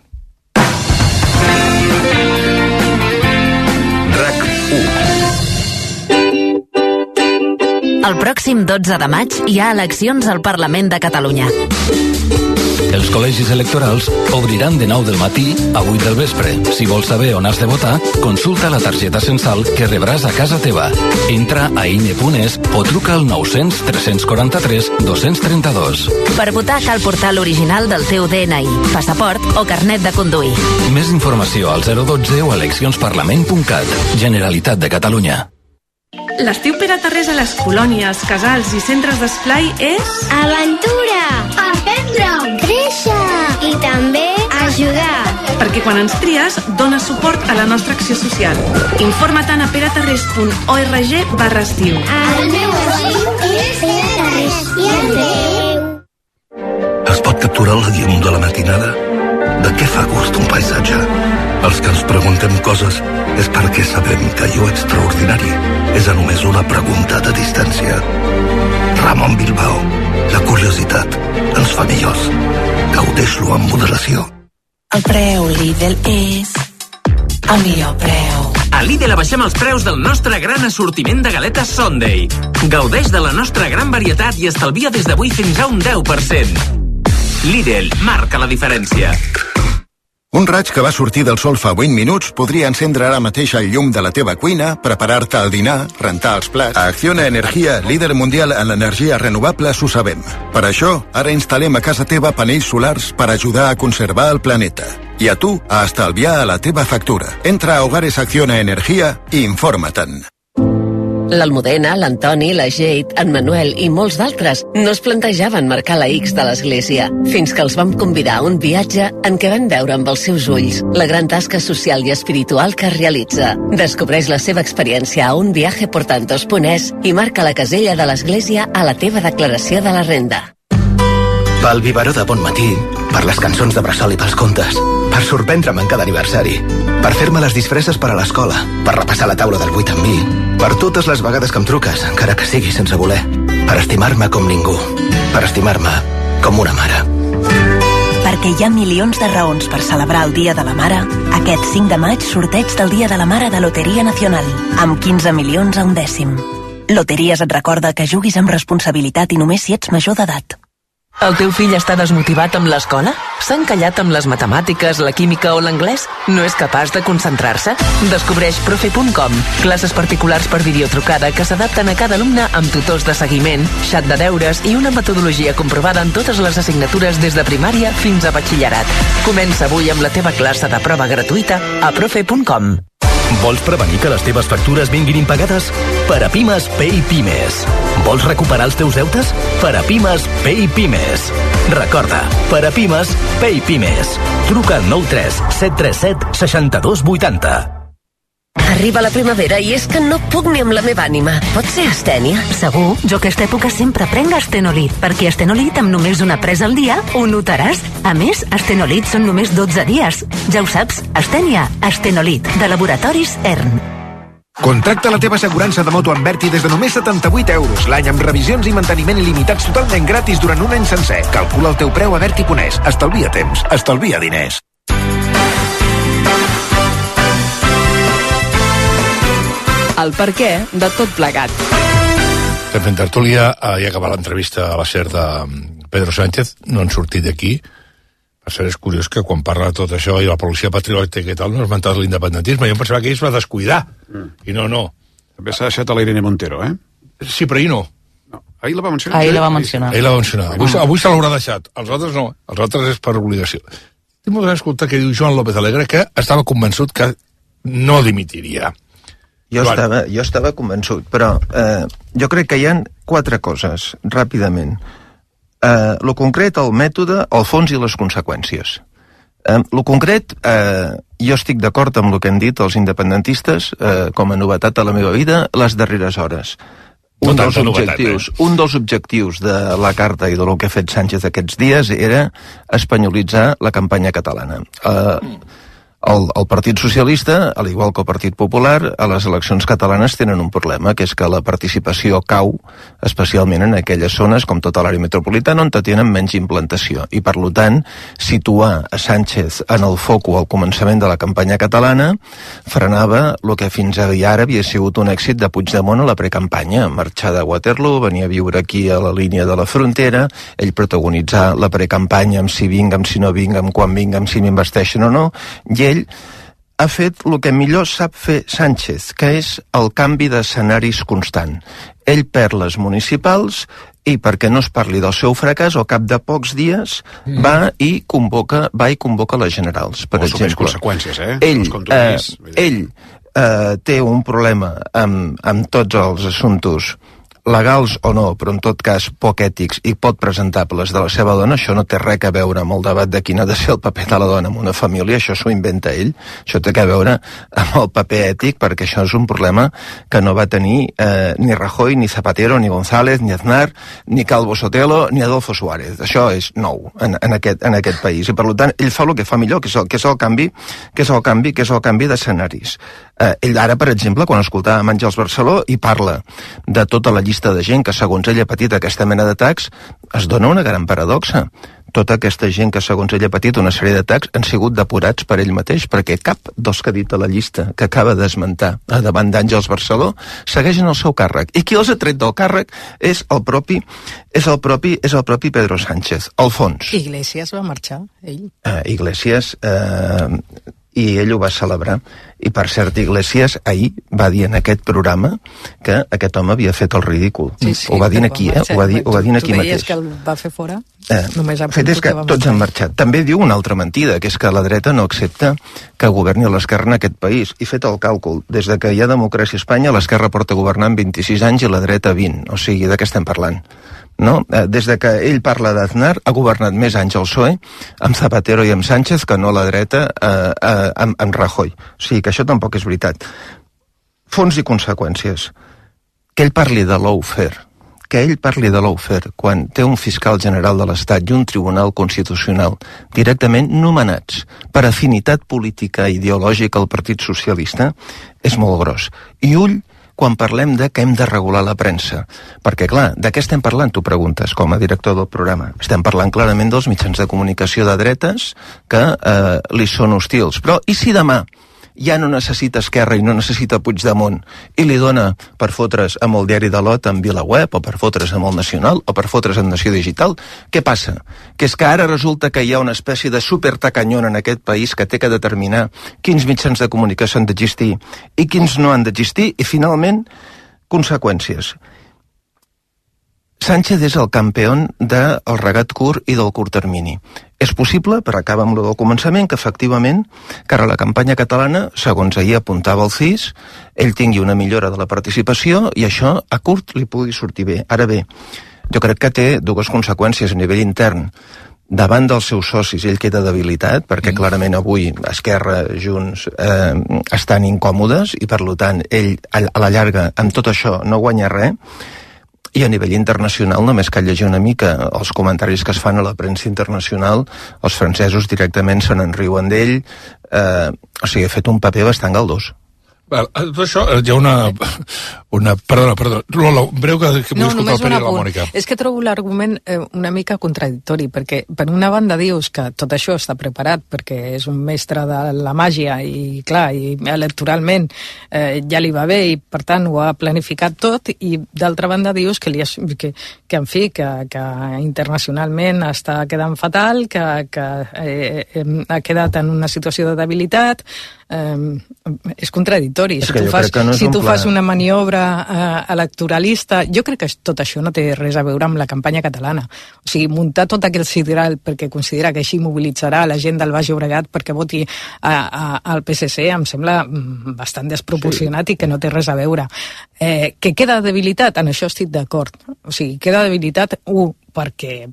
El pròxim 12 de maig hi ha eleccions al Parlament de Catalunya. Els col·legis electorals obriran de 9 del matí a 8 del vespre. Si vols saber on has de votar, consulta la targeta censal que rebràs a casa teva. Entra a INE.es o truca al 900 343 232. Per votar cal portar l'original del teu DNI, passaport o carnet de conduir. Més informació al 012 o a eleccionsparlament.cat. Generalitat de Catalunya. L'estiu per a Tarrés a les colònies, casals i centres d'esplai és... Aventura! Aprendre! Créixer! I també ajudar! Perquè quan ens tries, dona suport a la nostra acció social. Informa't a peratarrés.org/estiu. El meu estiu és Peratarrés. I el teu? Es pot capturar la llum de la matinada? De què fa gust un paisatge? Els que ens preguntem coses és perquè sabem que allò extraordinari és a només una pregunta de distància. Ramon Bilbao, la curiositat ens fa millors. Gaudeix-lo amb moderació. El preu Lidl és el millor preu. A Lidl abaixem els preus del nostre gran assortiment de galetes Sunday. Gaudeix de la nostra gran varietat i estalvia des d'avui fins a un 10%. Lidl marca la diferència. Un raig que va sortir del sol fa 20 minuts podria encendre ara mateix el llum de la teva cuina, preparar-te el dinar, rentar els plats. A Acciona Energia, líder mundial en l'energia renovable, s'ho sabem. Per això, ara instal·lem a casa teva panells solars per ajudar a conservar el planeta. I a tu, a estalviar a la teva factura. Entra a Hogares Acciona Energia i informa-te'n. L'Almudena, l'Antoni, la Jade, en Manuel i molts d'altres no es plantejaven marcar la X de l'església, fins que els vam convidar a un viatge en què van veure amb els seus ulls la gran tasca social i espiritual que es realitza. Descobreix la seva experiència a unviajeportantos.es i marca la casella de l'església a la teva declaració de la renda. Pel biberó de bon matí, per les cançons de bressol i pels contes, per sorprendre'm en cada aniversari, per fer-me les disfresses per a l'escola, per repassar la taula del 8 amb mi, per totes les vegades que em truques, encara que sigui sense voler, per estimar-me com ningú, per estimar-me com una mare. Perquè hi ha milions de raons per celebrar el Dia de la Mare, aquest 5 de maig sorteig del Dia de la Mare de Loteria Nacional, amb 15 milions a un dècim. Loteries et recorda que juguis amb responsabilitat i només si ets major d'edat. El teu fill està desmotivat amb l'escola? S'ha encallat amb les matemàtiques, la química o l'anglès? No és capaç de concentrar-se? Descobreix profe.com, classes particulars per videotrucada que s'adapten a cada alumne amb tutors de seguiment, xat de deures i una metodologia comprovada en totes les assignatures des de primària fins a batxillerat. Comença avui amb la teva classe de prova gratuïta a profe.com. Vols prevenir que les teves factures vinguin impagades? Per a Pimes, Pay Pimes. Vols recuperar els teus deutes? Per a Pimes, Pay Pimes. Recorda, per a Pimes, Pay Pimes. Truca al 93 737 6280. Arriba la primavera i és que no puc ni amb la meva ànima. Pot ser astènia? Segur, jo aquesta època sempre prenc Astenolit, perquè Astenolit amb només una presa al dia ho notaràs. A més, Astenolit són només 12 dies. Ja ho saps, Astènia, Astenolit, de Laboratoris ERN. Contracta la teva assegurança de moto amb Berti des de només 78 euros l'any amb revisions i manteniment il·limitats totalment gratis durant un any sencer. Calcula el teu preu a Berti.es. Estalvia temps, estalvia diners. El perquè de tot plegat. Estem fent tertúlia, ja acaba l'entrevista a la SER de Pedro Sánchez, no han sortit d'aquí. Per cert, és curiós que quan parla de tot això i la policia patriòtica i tal, no ha esmentat l'independentisme. Jo em pensava que ell es va descuidar. I no. També s'ha deixat a la Irene Montero, eh? Sí, però ahir no. Ahir la va mencionar. Ahir la va mencionar. Avui se l'haurà deixat. Els altres no. Els altres és per obligació. Tinc molt d'escoltar que diu Joan López Alegre que estava convençut que no dimitiria. Jo estava convençut, però jo crec que hi ha 4 coses, ràpidament. Lo concret, el mètode, el fons i les conseqüències. Lo concret, jo estic d'acord amb el que han dit els independentistes com a novetat a la meva vida les darreres hores. Un dels objectius de la carta i del que ha fet Sánchez aquests dies era espanyolitzar la campanya catalana. El Partit Socialista, al igual que el Partit Popular, a les eleccions catalanes tenen un problema, que és que la participació cau, especialment en aquelles zones, com tota l'àrea metropolitana, on tenen menys implantació. I, per tant, situar a Sánchez en el foco al començament de la campanya catalana frenava el que fins ara havia sigut un èxit de Puigdemont a la precampanya. Marxar de Waterloo, venir a viure aquí a la línia de la frontera, ell protagonitzar la precampanya amb si vinc, amb si no vinc, amb quan vinc, amb si m'investeixen o no, i ell ha fet el que millor sap fer Sánchez, que és el canvi d'escenaris constant. Ell perd les municipals i, perquè no es parli del seu fracàs, al cap de pocs dies va i convoca les generals, per exemple. Conseqüències, Ell té un problema amb tots els assumptes legals o no, però en tot cas poc ètics i poc presentables de la seva dona. Això no té res a veure amb el debat de quin ha de ser el paper de la dona en una família, això s'ho inventa ell, això té a veure amb el paper ètic, perquè això és un problema que no va tenir ni Rajoy, ni Zapatero, ni González, ni Aznar, ni Calvo Sotelo, ni Adolfo Suárez. Això és nou en aquest país, i per tant ell fa el que fa millor, que és el canvi d'escenaris. Ell ara, per exemple, quan escoltava Àngels Barceló i parla de tota la llista de gent que segons ell ha patit aquesta mena d'atacs, es dona una gran paradoxa. Tota aquesta gent que segons ell ha patit una sèrie d'atacs han sigut depurats per ell mateix, perquè cap dels que ha dit a la llista que acaba d'esmentar davant d'Àngels Barceló segueixen el seu càrrec. I qui els ha tret del càrrec és el propi Pedro Sánchez. Al fons. Iglesias va marxar, ell. Iglesias... i ell ho va celebrar. I, per cert, Iglesias ahir va dir en aquest programa que aquest home havia fet el ridícul. Sí, ho va dir aquí, Ho va dir aquí mateix. Tu mateix. deies que el va fer fora? Només ha fet és que tots han marxat. També diu una altra mentida, que és que la dreta no accepta que governi l'esquerra en aquest país. I fet el càlcul, des de que hi ha democràcia a Espanya, l'esquerra porta governant 26 anys i la dreta 20. O sigui, de què estem parlant? No? Des de que ell parla d'Aznar ha governat més anys el PSOE amb Zapatero i amb Sánchez que no la dreta amb Rajoy. O sigui que això tampoc és veritat. Fons i conseqüències. Que ell parli de lawfare, que ell parli de lawfare quan té un fiscal general de l'Estat i un tribunal constitucional directament nomenats per afinitat política i ideològica al Partit Socialista és molt gros. I ull quan parlem de que hem de regular la premsa. Perquè, clar, de què estem parlant, tu preguntes, com a director del programa? Estem parlant clarament dels mitjans de comunicació de dretes que li són hostils. Però i si demà ja no necessita Esquerra i no necessita Puigdemont i li dona per fotre's amb el diari de l'Ot en VilaWeb o per fotre's amb el Nacional o per fotre's amb Nació Digital? Què passa? Que és que ara resulta que hi ha una espècie de supertacanyón en aquest país que té que determinar quins mitjans de comunicació han d'existir i quins no han d'existir i finalment conseqüències. Sánchez és el campió del regat curt i del curt termini. És possible, per acabar amb el del començament, que efectivament, cara a la campanya catalana, segons ahir apuntava el CIS, ell tingui una millora de la participació i això a curt li pugui sortir bé. Ara bé, jo crec que té dues conseqüències a nivell intern. Davant dels seus socis ell queda debilitat, perquè clarament avui Esquerra, Junts estan incòmodes i per tant ell a la llarga amb tot això no guanya res. I a nivell internacional, només cal llegir una mica els comentaris que es fan a la premsa internacional, els francesos directament se n'enriuen d'ell, o sigui, ha fet un paper bastant galdós. Això, hi ha una... Perdona, Lola, breu que vull escoltar el Pere i la Mònica. És que trobo l'argument una mica contradictori, perquè per una banda dius que tot això està preparat perquè és un mestre de la màgia i, clar, i electoralment ja li va bé i, per tant, ho ha planificat tot, i d'altra banda dius que en fi, que internacionalment està quedant fatal, que ha quedat en una situació de debilitat. És contradictori. Si tu fas una maniobra electoralista, jo crec que tot això no té res a veure amb la campanya catalana. O sigui, muntar tot aquell sideral perquè considera que així mobilitzarà la gent del Baix Llobregat perquè voti al PSC em sembla bastant desproporcionat i que no té res a veure. Que queda debilitat? En això estic d'acord. O sigui, queda debilitat, perquè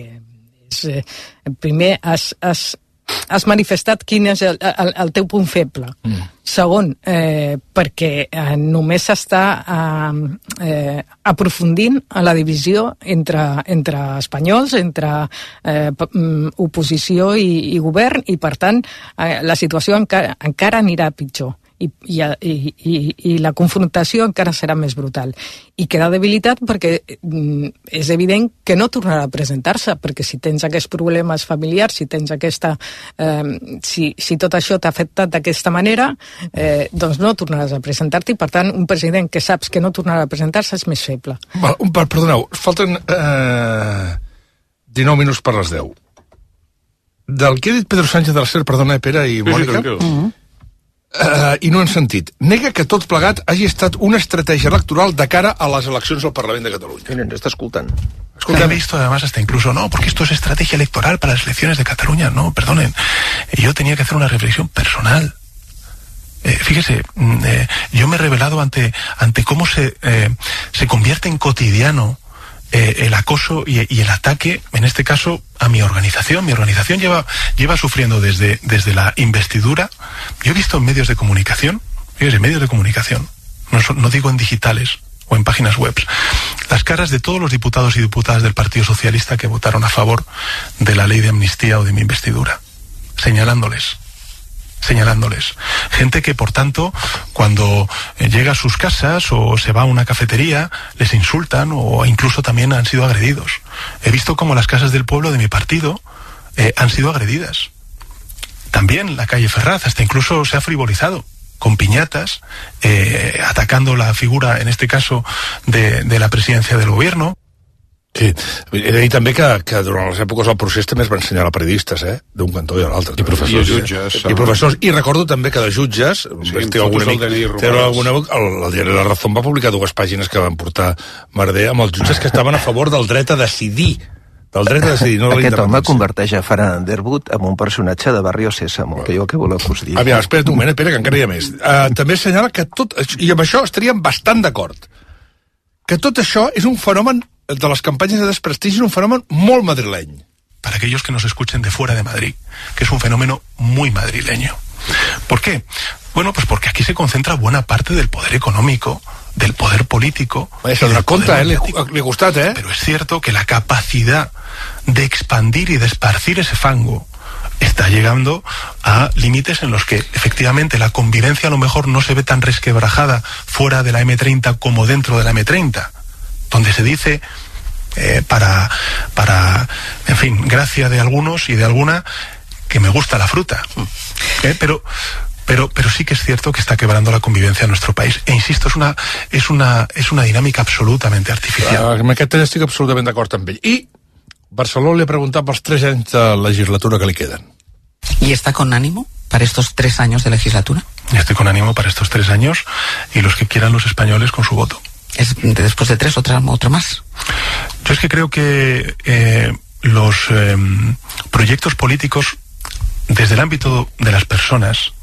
primer has manifestat quin és el teu punt feble. Segon, perquè només s'està aprofundint a la divisió entre espanyols, entre oposició i govern, i per tant la situació encara anirà pitjor. I la confrontació encara serà més brutal. I queda debilitat perquè és evident que no tornarà a presentar-se, perquè si tens aquests problemes familiars, si tens si tot això t'ha afectat d'aquesta manera, doncs no tornaràs a presentar-te, i per tant un president que saps que no tornarà a presentar-se és més feble. Perdoneu, falten 19 minuts per les 10. Del que ha dit Pedro Sánchez de la SER, perdona, Pere i Mònica, i no han sentit. Nega que tot plegat hagi estat una estratègia electoral de cara a les eleccions al Parlament de Catalunya. Mira, ens està escoltant. Ha visto además hasta incluso, no, porque esto es estrategia electoral para las elecciones de Cataluña. No, perdonen, yo tenía que hacer una reflexión personal. Fíjese, yo me he revelado ante cómo se convierte en cotidiano el acoso y el ataque, en este caso, a mi organización. Mi organización lleva sufriendo desde la investidura. Yo he visto en medios de comunicación, fíjese, medios de comunicación, no digo en digitales o en páginas web, las caras de todos los diputados y diputadas del Partido Socialista que votaron a favor de la ley de amnistía o de mi investidura, señalándoles. Gente que, por tanto, cuando llega a sus casas o se va a una cafetería, les insultan o incluso también han sido agredidos. He visto cómo las casas del pueblo de mi partido han sido agredidas. También la calle Ferraz, hasta incluso se ha frivolizado con piñatas, atacando la figura, en este caso, de la presidencia del gobierno. Sí, he de dir també que durant les èpoques del procés també es van ensenyar a periodistes, d'un cantó i a l'altre. I professors. I jutges. I professors. I recordo també que de jutges, el diari La Razón va publicar 2 pàgines que van portar Merder amb els jutges que estaven a favor del dret a decidir. Del dret a decidir, no de la Aquest home independència. converteix a Ferran Underwood en un personatge de Barrio Sésamo, que jo què voleu que us digui? Aviam, espera't un moment, espera, que encara hi ha més. També assenyala que tot, i amb això estaríem bastant d'acord, que tot això és un fenomen de las campañas de desprestigi, es un fenómeno muy madrileño. Para aquellos que nos escuchen de fuera de Madrid, que es un fenómeno muy madrileño. ¿Por qué? Bueno, pues porque aquí se concentra buena parte del poder económico, del poder político. Eso no cuenta, le ha gustado, Pero es cierto que la capacidad de expandir y de esparcir ese fango está llegando a límites en los que efectivamente la convivencia a lo mejor no se ve tan resquebrajada fuera de la M30 como dentro de la M30, donde se dice para en fin, gracia de algunos y de alguna, que me gusta la fruta. Pero sí que es cierto que está quebrando la convivencia en nuestro país. E insisto, es una dinámica absolutamente artificial. Amb aquest estic absolutament d'acord amb ell. I Barcelona le ha preguntat pels 3 anys de legislatura que li queden. ¿Y está con ánimo para estos 3 años de legislatura? Estoy con ánimo para estos 3 años y los que quieran los españoles con su voto. ¿Es después de 3 otro más? Yo es que creo que los proyectos políticos desde el ámbito de las personas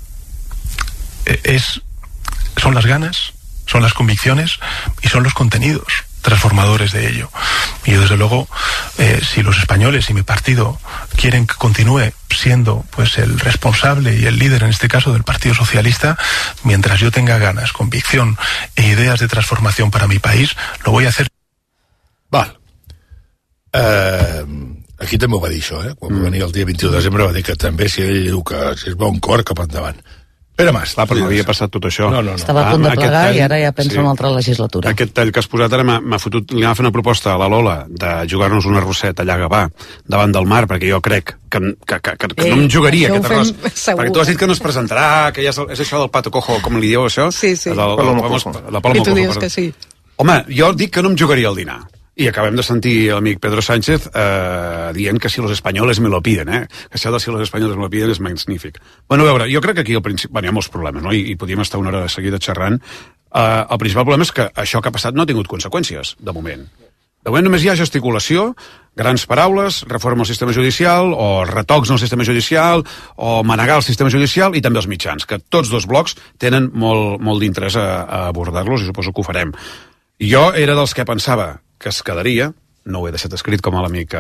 son las ganas, son las convicciones y son los contenidos transformadores de ello. Y yo, desde luego, si los españoles y mi partido quieren que continúe siendo pues el responsable y el líder, en este caso, del Partido Socialista, mientras yo tenga ganas, convicción e ideas de transformación para mi país, lo voy a hacer. Val. Aquí també ho va dir això, quan va venir el dia 21 de desembre va dir que també si ell diu que si es veu un cor cap endavant. Pere Mas. Clar, però no havia passat tot això. No. Estava a punt de plegar i ara ja pensa en una altra legislatura. Aquest tall que has posat ara m'ha fotut, li va fer una proposta a la Lola de jugar-nos una rosseta allà a Gavà, davant del mar, perquè jo crec que no em jugaria aquest arròs. Perquè tu has dit que no es presentarà, que ja és això del pato cojo, com li dieu això? Sí. La Paloma Cojo. I tu dius que sí. Home, jo dic que no em jugaria al dinar. I acabem de sentir l'amic Pedro Sánchez dient que si los españoles me lo piden, que això de si los españoles me lo piden és magnífic. Bueno, a veure, jo crec que aquí al principi hi ha molts problemes, no? I podríem estar una hora de seguida xerrant. El principal problema és que això que ha passat no ha tingut conseqüències, de moment. De moment només hi ha gesticulació, grans paraules, reforma al sistema judicial, o retocs en el sistema judicial, o manegar el sistema judicial, i també els mitjans, que tots dos blocs tenen molt d'interès a abordar-los, i suposo que ho farem. Jo era dels que pensava que es quedaria, no ho he deixat escrit com a l'amic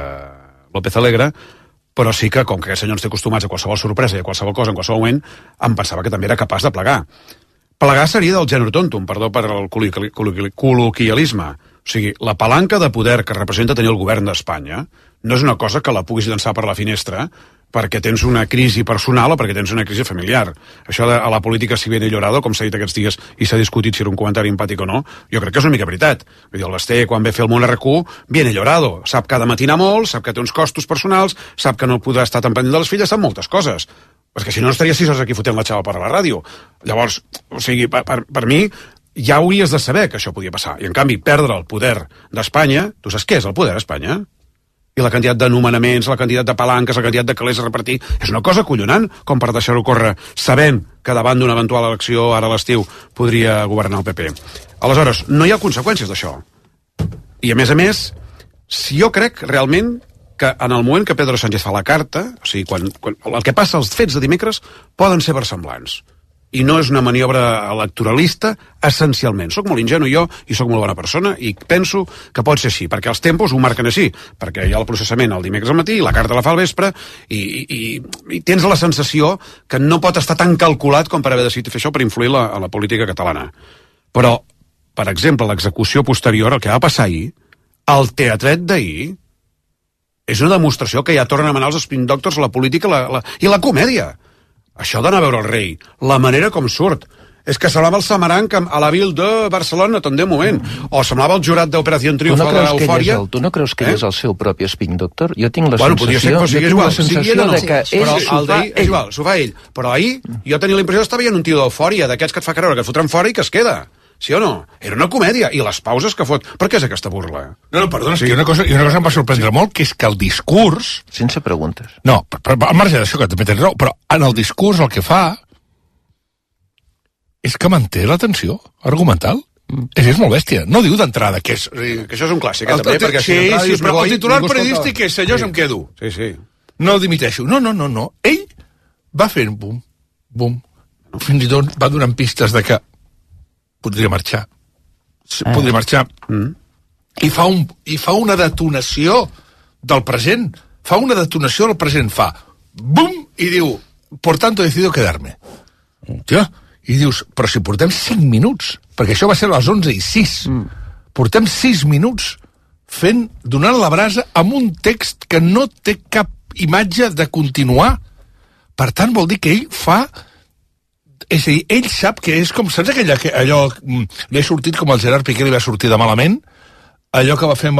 López Alegre, però sí que, com que aquests senyors té acostumats a qualsevol sorpresa i a qualsevol cosa en qualsevol moment, em pensava que també era capaç de plegar. Plegar seria del gènere tontum, perdó per el col·loquialisme. O sigui, la palanca de poder que representa tenir el govern d'Espanya no és una cosa que la puguis llançar per la finestra perquè tens una crisi personal o perquè tens una crisi familiar. Això de a la política si viene llorado, com s'ha dit aquests dies i s'ha discutit si era un comentari empàtic o no, jo crec que és una mica veritat. Vull dir, el Basté, quan ve a fer el món RQ, viene llorado. Sap que ha de matinar molt, sap que té uns costos personals, sap que no podrà estar tan pendent de les filles, sap moltes coses. Perquè si no estaria 6 hores aquí fotent la xava per a la ràdio. Llavors, o sigui, per mi, ja hauries de saber que això podia passar. I en canvi, perdre el poder d'Espanya, tu saps què és el poder d'Espanya? I la quantitat de nomenaments, la quantitat de palanques, la quantitat de calés a repartir, és una cosa collonant com per deixar-ho córrer, sabent que davant d'una eventual elecció ara a l'estiu podria governar el PP. Aleshores, no hi ha conseqüències d'això. I a més, si jo crec realment que en el moment que Pedro Sánchez fa la carta, o sigui, quan el que passa als fets de dimecres poden ser versemblants. I no és una maniobra electoralista, essencialment. Soc molt ingenu jo i soc molt bona persona i penso que pot ser així, perquè els tempos ho marquen així, perquè hi ha el processament el dimecres al matí i la carta la fa al vespre i tens la sensació que no pot estar tan calculat com per haver decidit fer això per influir a la política catalana. Però, per exemple, l'execució posterior, el que va passar ahir, el teatret d'ahir, és una demostració que ja tornen a manar els spin doctors a la política i la comèdia. Això d'anar a veure el rei, la manera com surt, és que semblava el Samaranc a la Ville de Barcelona, també un moment, o semblava el jurat d'Operació Triunfo de l'Eufòria. Tu no creus que ell és el seu propi spin doctor? Jo tinc la sensació de que s'ho fa ell. Però ahir jo tenia la impressió que estava en un tio d'eufòria, d'aquests que et fa creure que et fotran fora i que es queda. Sí o no? Era una comèdia. I les pauses que fot... Per què és aquesta burla? No, perdona, és que una cosa em va sorprendre molt, que és que el discurs... Sense preguntes. No, al marge d'això, que també tens raó, però en el discurs el que fa és que manté l'atenció argumental. És molt bèstia. No diu d'entrada que és... Que això és un clàssic, també, perquè... Sí, però el titular periodístic és senyors, em quedo. Sí. No dimiteixo. No. Ell va fent bum. Fins i tot va donant pistes de que podria marxar. I fa una detonació del present. Fa bum, i diu, por tanto he decidido quedarme. Tio, i dius, però si portem 5 minuts, perquè això va ser a les 11:06. Portem 6 minuts donant la brasa amb un text que no té cap imatge de continuar. Per tant, vol dir que ell fa... És a dir, ell sap que és com... Saps allò li ha sortit com el Gerard Piqué li va sortir de malament? Allò que va fer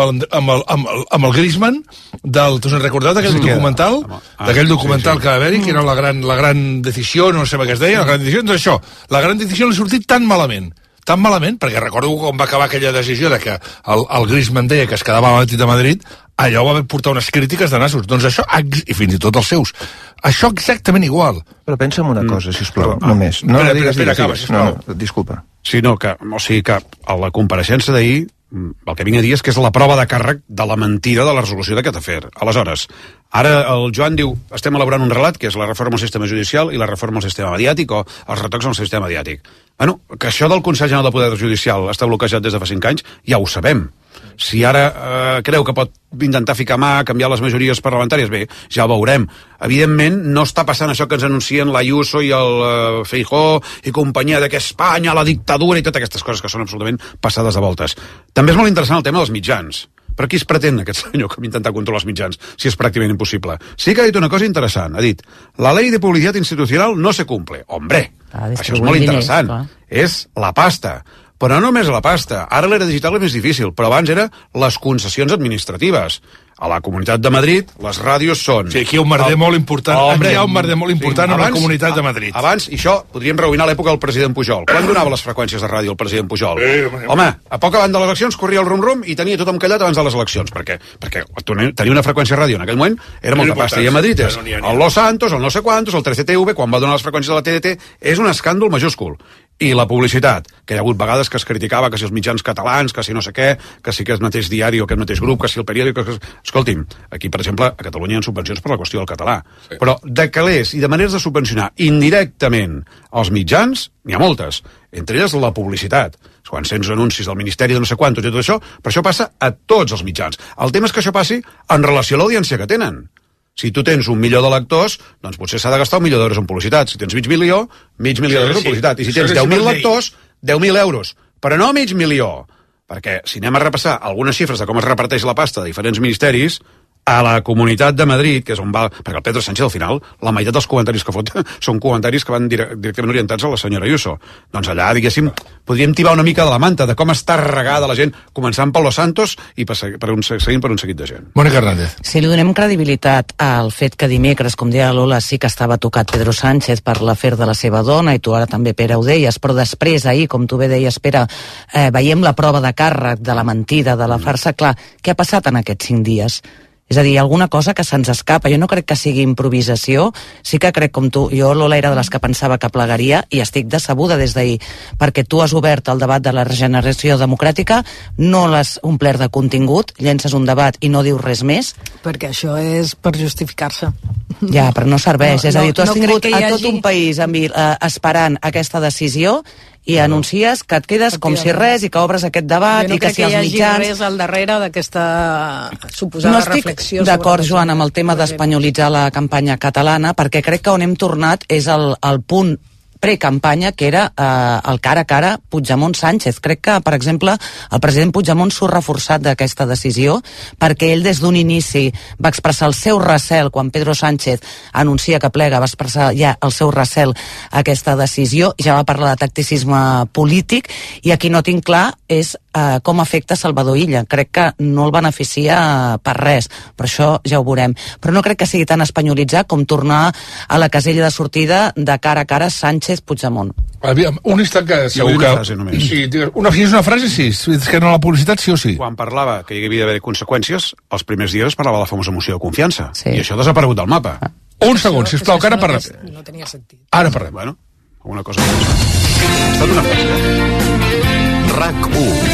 amb el Griezmann, t'us has recordat d'aquell documental? D'aquell documental que va haver-hi, que era la gran decisió, no sé què es deia, la gran decisió, doncs això, la gran decisió li ha sortit tan malament, perquè recordo com va acabar aquella decisió de que el Griezmann deia que es quedava a l'Atlètic de Madrid, allò va portar unes crítiques de nassos. Doncs això, i fins i tot els seus, això exactament igual. Però pensa en una cosa, sisplau, només. Espera, acaba, sisplau. No, disculpa. Sí, no, o sigui que a la compareixença d'ahir el que vinc a dir és que és la prova de càrrec de la mentida de la resolució d'aquest afer. Aleshores, ara el Joan diu estem elaborant un relat que és la reforma al sistema judicial i la reforma al sistema mediàtic o els retocs al sistema mediàtic. Bueno, que això del Consell General del Poder Judicial està bloquejat des de fa 5 anys, ja ho sabem. Si ara creu que pot intentar ficar mà, canviar les majories parlamentàries, bé, ja ho veurem. Evidentment, no està passant això que ens anuncien l'Ayuso i el Feijóo i companyia de que Espanya, la dictadura i totes aquestes coses que són absolutament passades de voltes. També és molt interessant el tema dels mitjans. Per qui es pretén aquest senyor que intentar controlar els mitjans, si és pràcticament impossible? Sí que ha dit una cosa interessant, ha dit la ley de publicidad institucional no se cumple. Hombre, això és molt interessant. És la pasta. Però no només la pasta. Ara l'era digital és més difícil, però abans era les concessions administratives. A la Comunitat de Madrid, les ràdios són... Sí, aquí hi ha un merder molt important. Aquí hi ha un merder molt important amb la Comunitat de Madrid. Abans, i això, podríem reunir l'època del president Pujol. Quan donava les freqüències de ràdio el president Pujol? Home, a poc abans de les eleccions corria el rum-rum i tenia tothom callat abans de les eleccions. Perquè tenir una freqüència de ràdio en aquell moment era molta pasta. I a Madrid és el Los Santos, el no sé quantos, el 13TV, quan va donar les freqüències de la TDT, és un escàndol majúscul. I la publicitat, que hi ha hagut vegades que es criticava que si els mitjans catalans, que si no sé què, que si aquest mateix diari o aquest mateix grup, que si el periòdic... Escolti'm, aquí, per exemple, a Catalunya hi ha subvencions per la qüestió del català. Sí. Però de calés i de maneres de subvencionar indirectament els mitjans, n'hi ha moltes. Entre elles la publicitat. Quan sents anuncis del Ministeri de no sé quantos i tot això, però això passa a tots els mitjans. El tema és que això passi en relació a l'audiència que tenen. Si tu tens 1 milió de lectors, doncs potser s'ha de gastar 1 milió d'euros en publicitat. Si tens mig milió d'euros en publicitat. I si tens 10.000 lectors, 10.000 euros. Però no mig milió. Perquè si anem a repassar algunes xifres de com es reparteix la pasta de diferents ministeris, a la Comunitat de Madrid, que és on va... Perquè el Pedro Sánchez, al final, la meitat dels comentaris que fot són comentaris que van directament orientats a la senyora Ayuso. Doncs allà, diguéssim, podríem tibar una mica de la manta de com està regada la gent, començant per Los Santos i seguint per un seguit de gent. Mònica Hernández. Si li donem credibilitat al fet que dimecres, com deia Lola, sí que estava tocat Pedro Sánchez per l'afer de la seva dona, i tu ara també, Pere, ho deies, però després, ahir, com tu bé deies, Pere, veiem la prova de càrrec, de la mentida, de la farsa. Clar, què ha passat en aquests 5 dies? És a dir, alguna cosa que se'ns escapa. Jo no crec que sigui improvisació, sí que crec com tu. Jo, Lola, era de les que pensava que plegaria i estic decebuda des d'ahir, perquè tu has obert el debat de la regeneració democràtica, no l'has omplert de contingut, llences un debat i no dius res més. Perquè això és per justificar-se. Ja, però no serveix. És a dir, tu has tingut a tot un país esperant aquesta decisió i anuncies que et quedes com si res i que obres aquest debat i que si els mitjans... Jo no crec que hi hagi res al darrere d'aquesta suposada reflexió. No estic d'acord, Joan, amb el tema d'espanyolitzar la campanya catalana, perquè crec que on hem tornat és el punt precampanya, que era el cara a cara Puigdemont-Sánchez. Crec que, per exemple, el president Puigdemont s'ha reforçat d'aquesta decisió, perquè ell des d'un inici va expressar el seu recel, quan Pedro Sánchez anuncia que plega, va expressar ja el seu recel a aquesta decisió, i ja va parlar de tacticisme polític, i aquí no tinc clar és com afecta Salvador Illa. Crec que no el beneficia per res, però això ja ho veurem. Però no crec que sigui tan espanyolitzat com tornar a la casella de sortida de cara a cara Sánchez-Puigdemont. Aviam, un instant que segur que... Sí, una frase, sí. És que no la publicitat sí o sí. Quan parlava que hi havia d'haver conseqüències, els primers dies es parlava de la famosa moció de confiança. Sí. I això ha desaparegut del mapa. Un segon, sisplau, que ara parlem. No tenia sentit. Ara parlem. Bueno, alguna cosa... Ha estat una frase, RAC1.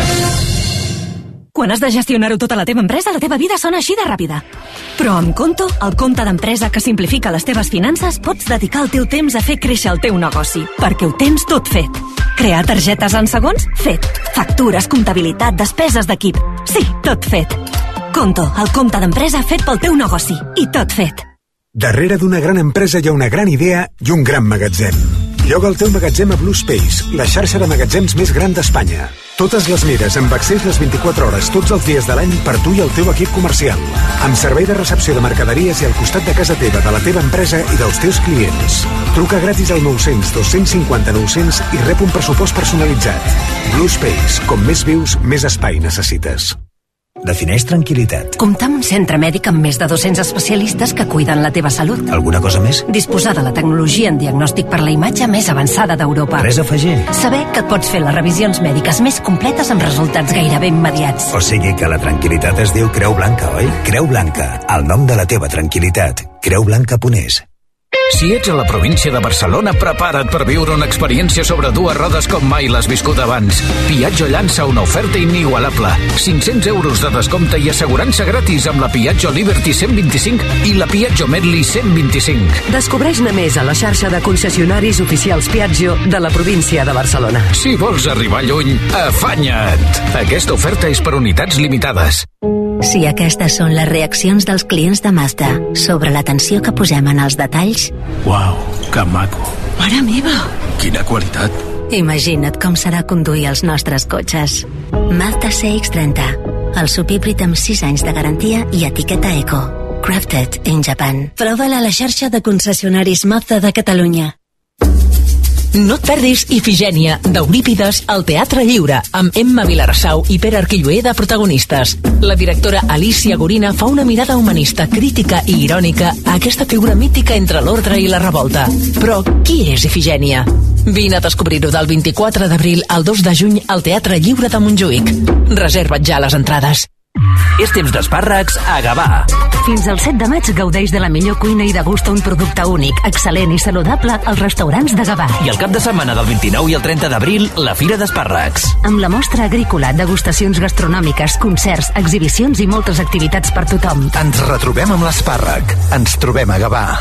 Quan has de gestionar-ho tota la teva empresa, la teva vida sona així de ràpida. Però amb Conto, el compte d'empresa que simplifica les teves finances, pots dedicar el teu temps a fer créixer el teu negoci, perquè ho tens tot fet. Crear targetes en segons? Fet. Factures, comptabilitat, despeses d'equip. Sí, tot fet. Conto, el compte d'empresa fet pel teu negoci. I tot fet. Darrere d'una gran empresa hi ha una gran idea i un gran magatzem. Lloga el teu magatzem a Blue Space, la xarxa de magatzems més gran d'Espanya. Totes les mides, amb accés les 24 hores, tots els dies de l'any per tu i el teu equip comercial. Amb servei de recepció de mercaderies i al costat de casa teva, de la teva empresa i dels teus clients. Truca gratis al 900 250 900 i rep un pressupost personalitzat. Blue Space, com més vius, més espai necessites. Defineix tranquil·litat. Comptar amb un centre mèdic amb més de 200 especialistes que cuiden la teva salut. Alguna cosa més? Disposar de la tecnologia en diagnòstic per la imatge més avançada d'Europa. Res a afegir. Saber que et pots fer les revisions mèdiques més completes amb resultats gairebé immediats. O sigui que la tranquil·litat es diu Creu Blanca, oi? Creu Blanca, el nom de la teva tranquil·litat. Creublanca.es. Si ets a la província de Barcelona, prepara't per viure una experiència sobre dues rodes com mai l'has viscut abans. Piaggio llança una oferta inigualable. 500 euros de descompte i assegurança gratis amb la Piaggio Liberty 125 i la Piaggio Medley 125. Descobreix-ne més a la xarxa de concessionaris oficials Piaggio de la província de Barcelona. Si vols arribar lluny, afanya't! Aquesta oferta és per unitats limitades. Si aquestes són les reaccions dels clients de Mazda sobre l'atenció que posem en els detalls... Uau, que maco! Mare meva! Quina qualitat! Imagina't com serà conduir els nostres cotxes. Mazda CX-30, el subhíbrid amb 6 anys de garantia i etiqueta Eco. Crafted in Japan. Prova-la a la xarxa de concessionaris Mazda de Catalunya. No et perdis Ifigènia, d'Eurípides, al Teatre Lliure, amb Emma Vilarassau i Pere Arquilloé de protagonistes. La directora Alicia Gorina fa una mirada humanista, crítica i irònica a aquesta figura mítica entre l'ordre i la revolta. Però qui és Ifigènia? Vine a descobrir-ho del 24 d'abril al 2 de juny al Teatre Lliure de Montjuïc. Reserva't ja les entrades. És temps d'espàrrecs a Gavà. Fins al 7 de maig gaudeix de la millor cuina i degusta un producte únic, excel·lent i saludable als restaurants de Gavà. I el cap de setmana del 29 i el 30 d'abril, la Fira d'Espàrrecs. Amb la mostra agrícola, degustacions gastronòmiques, concerts, exhibicions i moltes activitats per tothom. Ens retrobem amb l'espàrrec. Ens trobem a Gavà.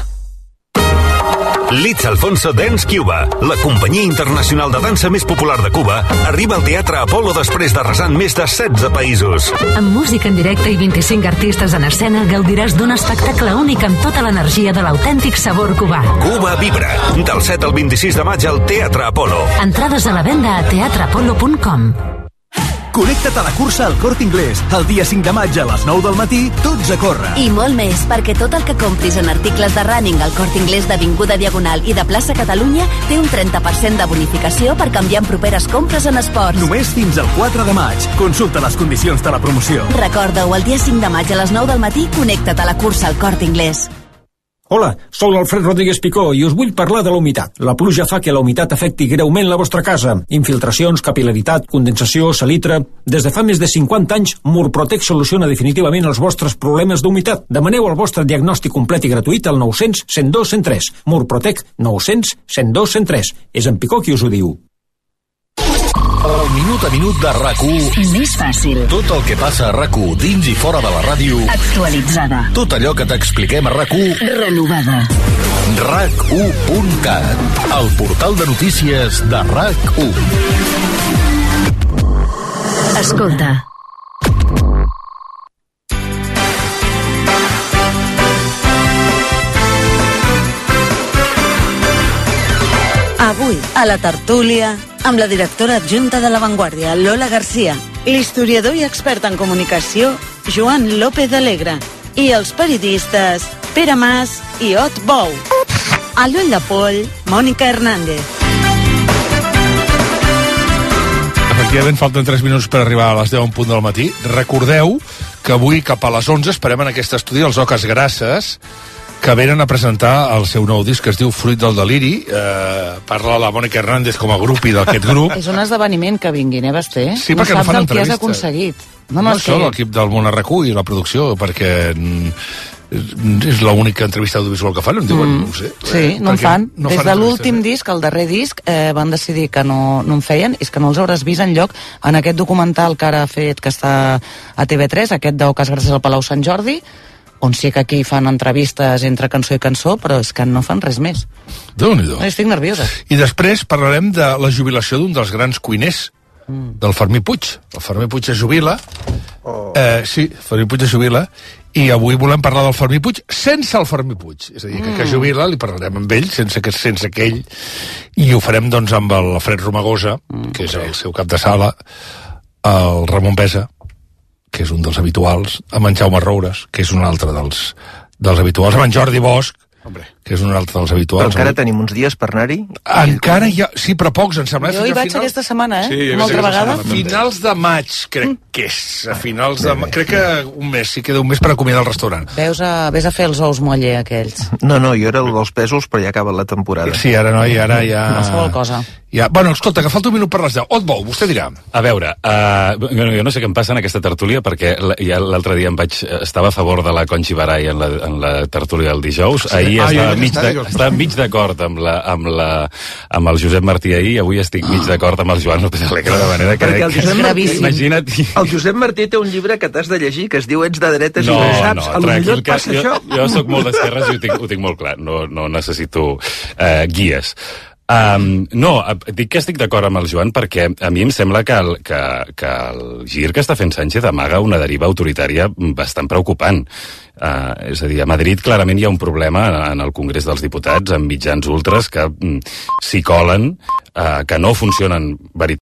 Litz Alfonso Dance Cuba, la companyia internacional de dansa més popular de Cuba, arriba al Teatre Apolo després d'arrasar en més de 16 països. Amb música en directe i 25 artistes en escena, gaudiràs d'un espectacle únic amb tota l'energia de l'autèntic sabor cubà. Cuba vibra, del 7 al 26 de maig al Teatre Apolo. Entrades a la venda a teatreapolo.com. Connecta't a la cursa al Corte Inglés. El dia 5 de maig a les 9 del matí, tots a córrer. I molt més, perquè tot el que compris en articles de running al Corte Inglés d'Avinguda Diagonal i de Plaça Catalunya té un 30% de bonificació per canviar en properes compres en esports. Només fins al 4 de maig. Consulta les condicions de la promoció. Recorda-ho, el dia 5 de maig a les 9 del matí, connecta't a la cursa al Corte Inglés. Hola, soc l'Alfred Rodríguez Picó i us vull parlar de la humitat. La pluja fa que la humitat afecti greument la vostra casa. Infiltracions, capil·laritat, condensació, salitre... Des de fa més de 50 anys, Murprotec soluciona definitivament els vostres problemes d'humitat. Demaneu el vostre diagnòstic complet i gratuït al 900 102 103. Murprotec 900 102 103. És en Picó qui us ho diu. El minut a minut de RAC1. Més fàcil. Tot el que passa a RAC1 dins i fora de la ràdio. Actualitzada. Tot allò que t'expliquem a RAC1. Renovada. RAC1.cat, el portal de notícies de RAC1. Escolta. Avui, a la tertúlia, amb la directora adjunta de La Vanguardia, Lola Garcia, l'historiador i expert en comunicació, Joan López Alegre, i els periodistes, Pere Mas i Ot Bou. A l'ull de poll, Mònica Hernández. Efectivament, falten 3 minuts per arribar a les 10 en punt del matí. Recordeu que avui, cap a les 11, esperem en aquest estudi els Oques Grasses, que venen a presentar el seu nou disc que es diu Fruit del Deliri. Parla la Mònica Hernández com a grupi d'aquest grup. És un esdeveniment que vinguin, Basté? Sí, perquè no fan saps el que has entrevistes. aconseguit. No això, l'equip del Món RAC1 i la producció, perquè és l'única entrevista audiovisual que fan, em diuen, no ho sé. Sí, no en fan. Des de l'últim disc, el darrer disc, van decidir que no en feien, i és que no els hauràs vist enlloc en aquest documental que ara ha fet, que està a TV3, aquest d'Oques Grasses al Palau Sant Jordi, on sí que aquí fan entrevistes entre cançó i cançó, però és que no fan res més. Déu-n'hi-do. Estic nerviosa. I després parlarem de la jubilació d'un dels grans cuiners, del Fermí Puig. El Fermí Puig es jubila Sí, Fermí Puig es jubila, i avui volem parlar del Fermí Puig sense el Fermí Puig. És a dir, que jubila, li parlarem amb ell, sense que ell, i ho farem doncs amb l'Alfred Romagosa, que és el seu cap de sala, el Ramon Pesa, que és un dels habituals, amb en Jaume Roures, que és un altre dels habituals, amb en Jordi Bosch, que és un altre dels habituals. Però encara tenim uns dies per anar-hi? Encara hi ha... Sí, però pocs, em sembla. Jo hi vaig aquesta setmana, Sí, una altra vegada. Finals de maig, crec que és. A finals de maig. Crec que un mes, sí, queda un mes per acomiadar el restaurant. Vés a fer els ous moller, aquells. No, jo era el dels pèsols, però ja acaba la temporada. Sí, ara no, i ara ja... Qualsevol cosa. Bueno, escolta, que falta un minut per les 10. On vol? Vostè dirà. A veure, jo no sé què em passa en aquesta tertúlia, perquè ja l'altre dia estava a favor de la Conchi Barai en la tertúlia del dijous. Ahir estava mig d'acord amb el Josep Martí ahir, avui estic mig d'acord amb el Joan López Alegre, de manera que... Perquè el Josep Martí, imagina't... El Josep Martí té un llibre que t'has de llegir, que es diu Ets de dretes i no ho saps. A lo millor et passa això. Jo soc molt d'esquerres i ho tinc molt clar. No necessito guies. No, dic que estic d'acord amb el Joan perquè a mi em sembla que el gir que està fent Sánchez amaga una deriva autoritària bastant preocupant. És a dir, a Madrid clarament hi ha un problema en el Congrés dels Diputats amb mitjans ultres que s'hi colen, que no funcionen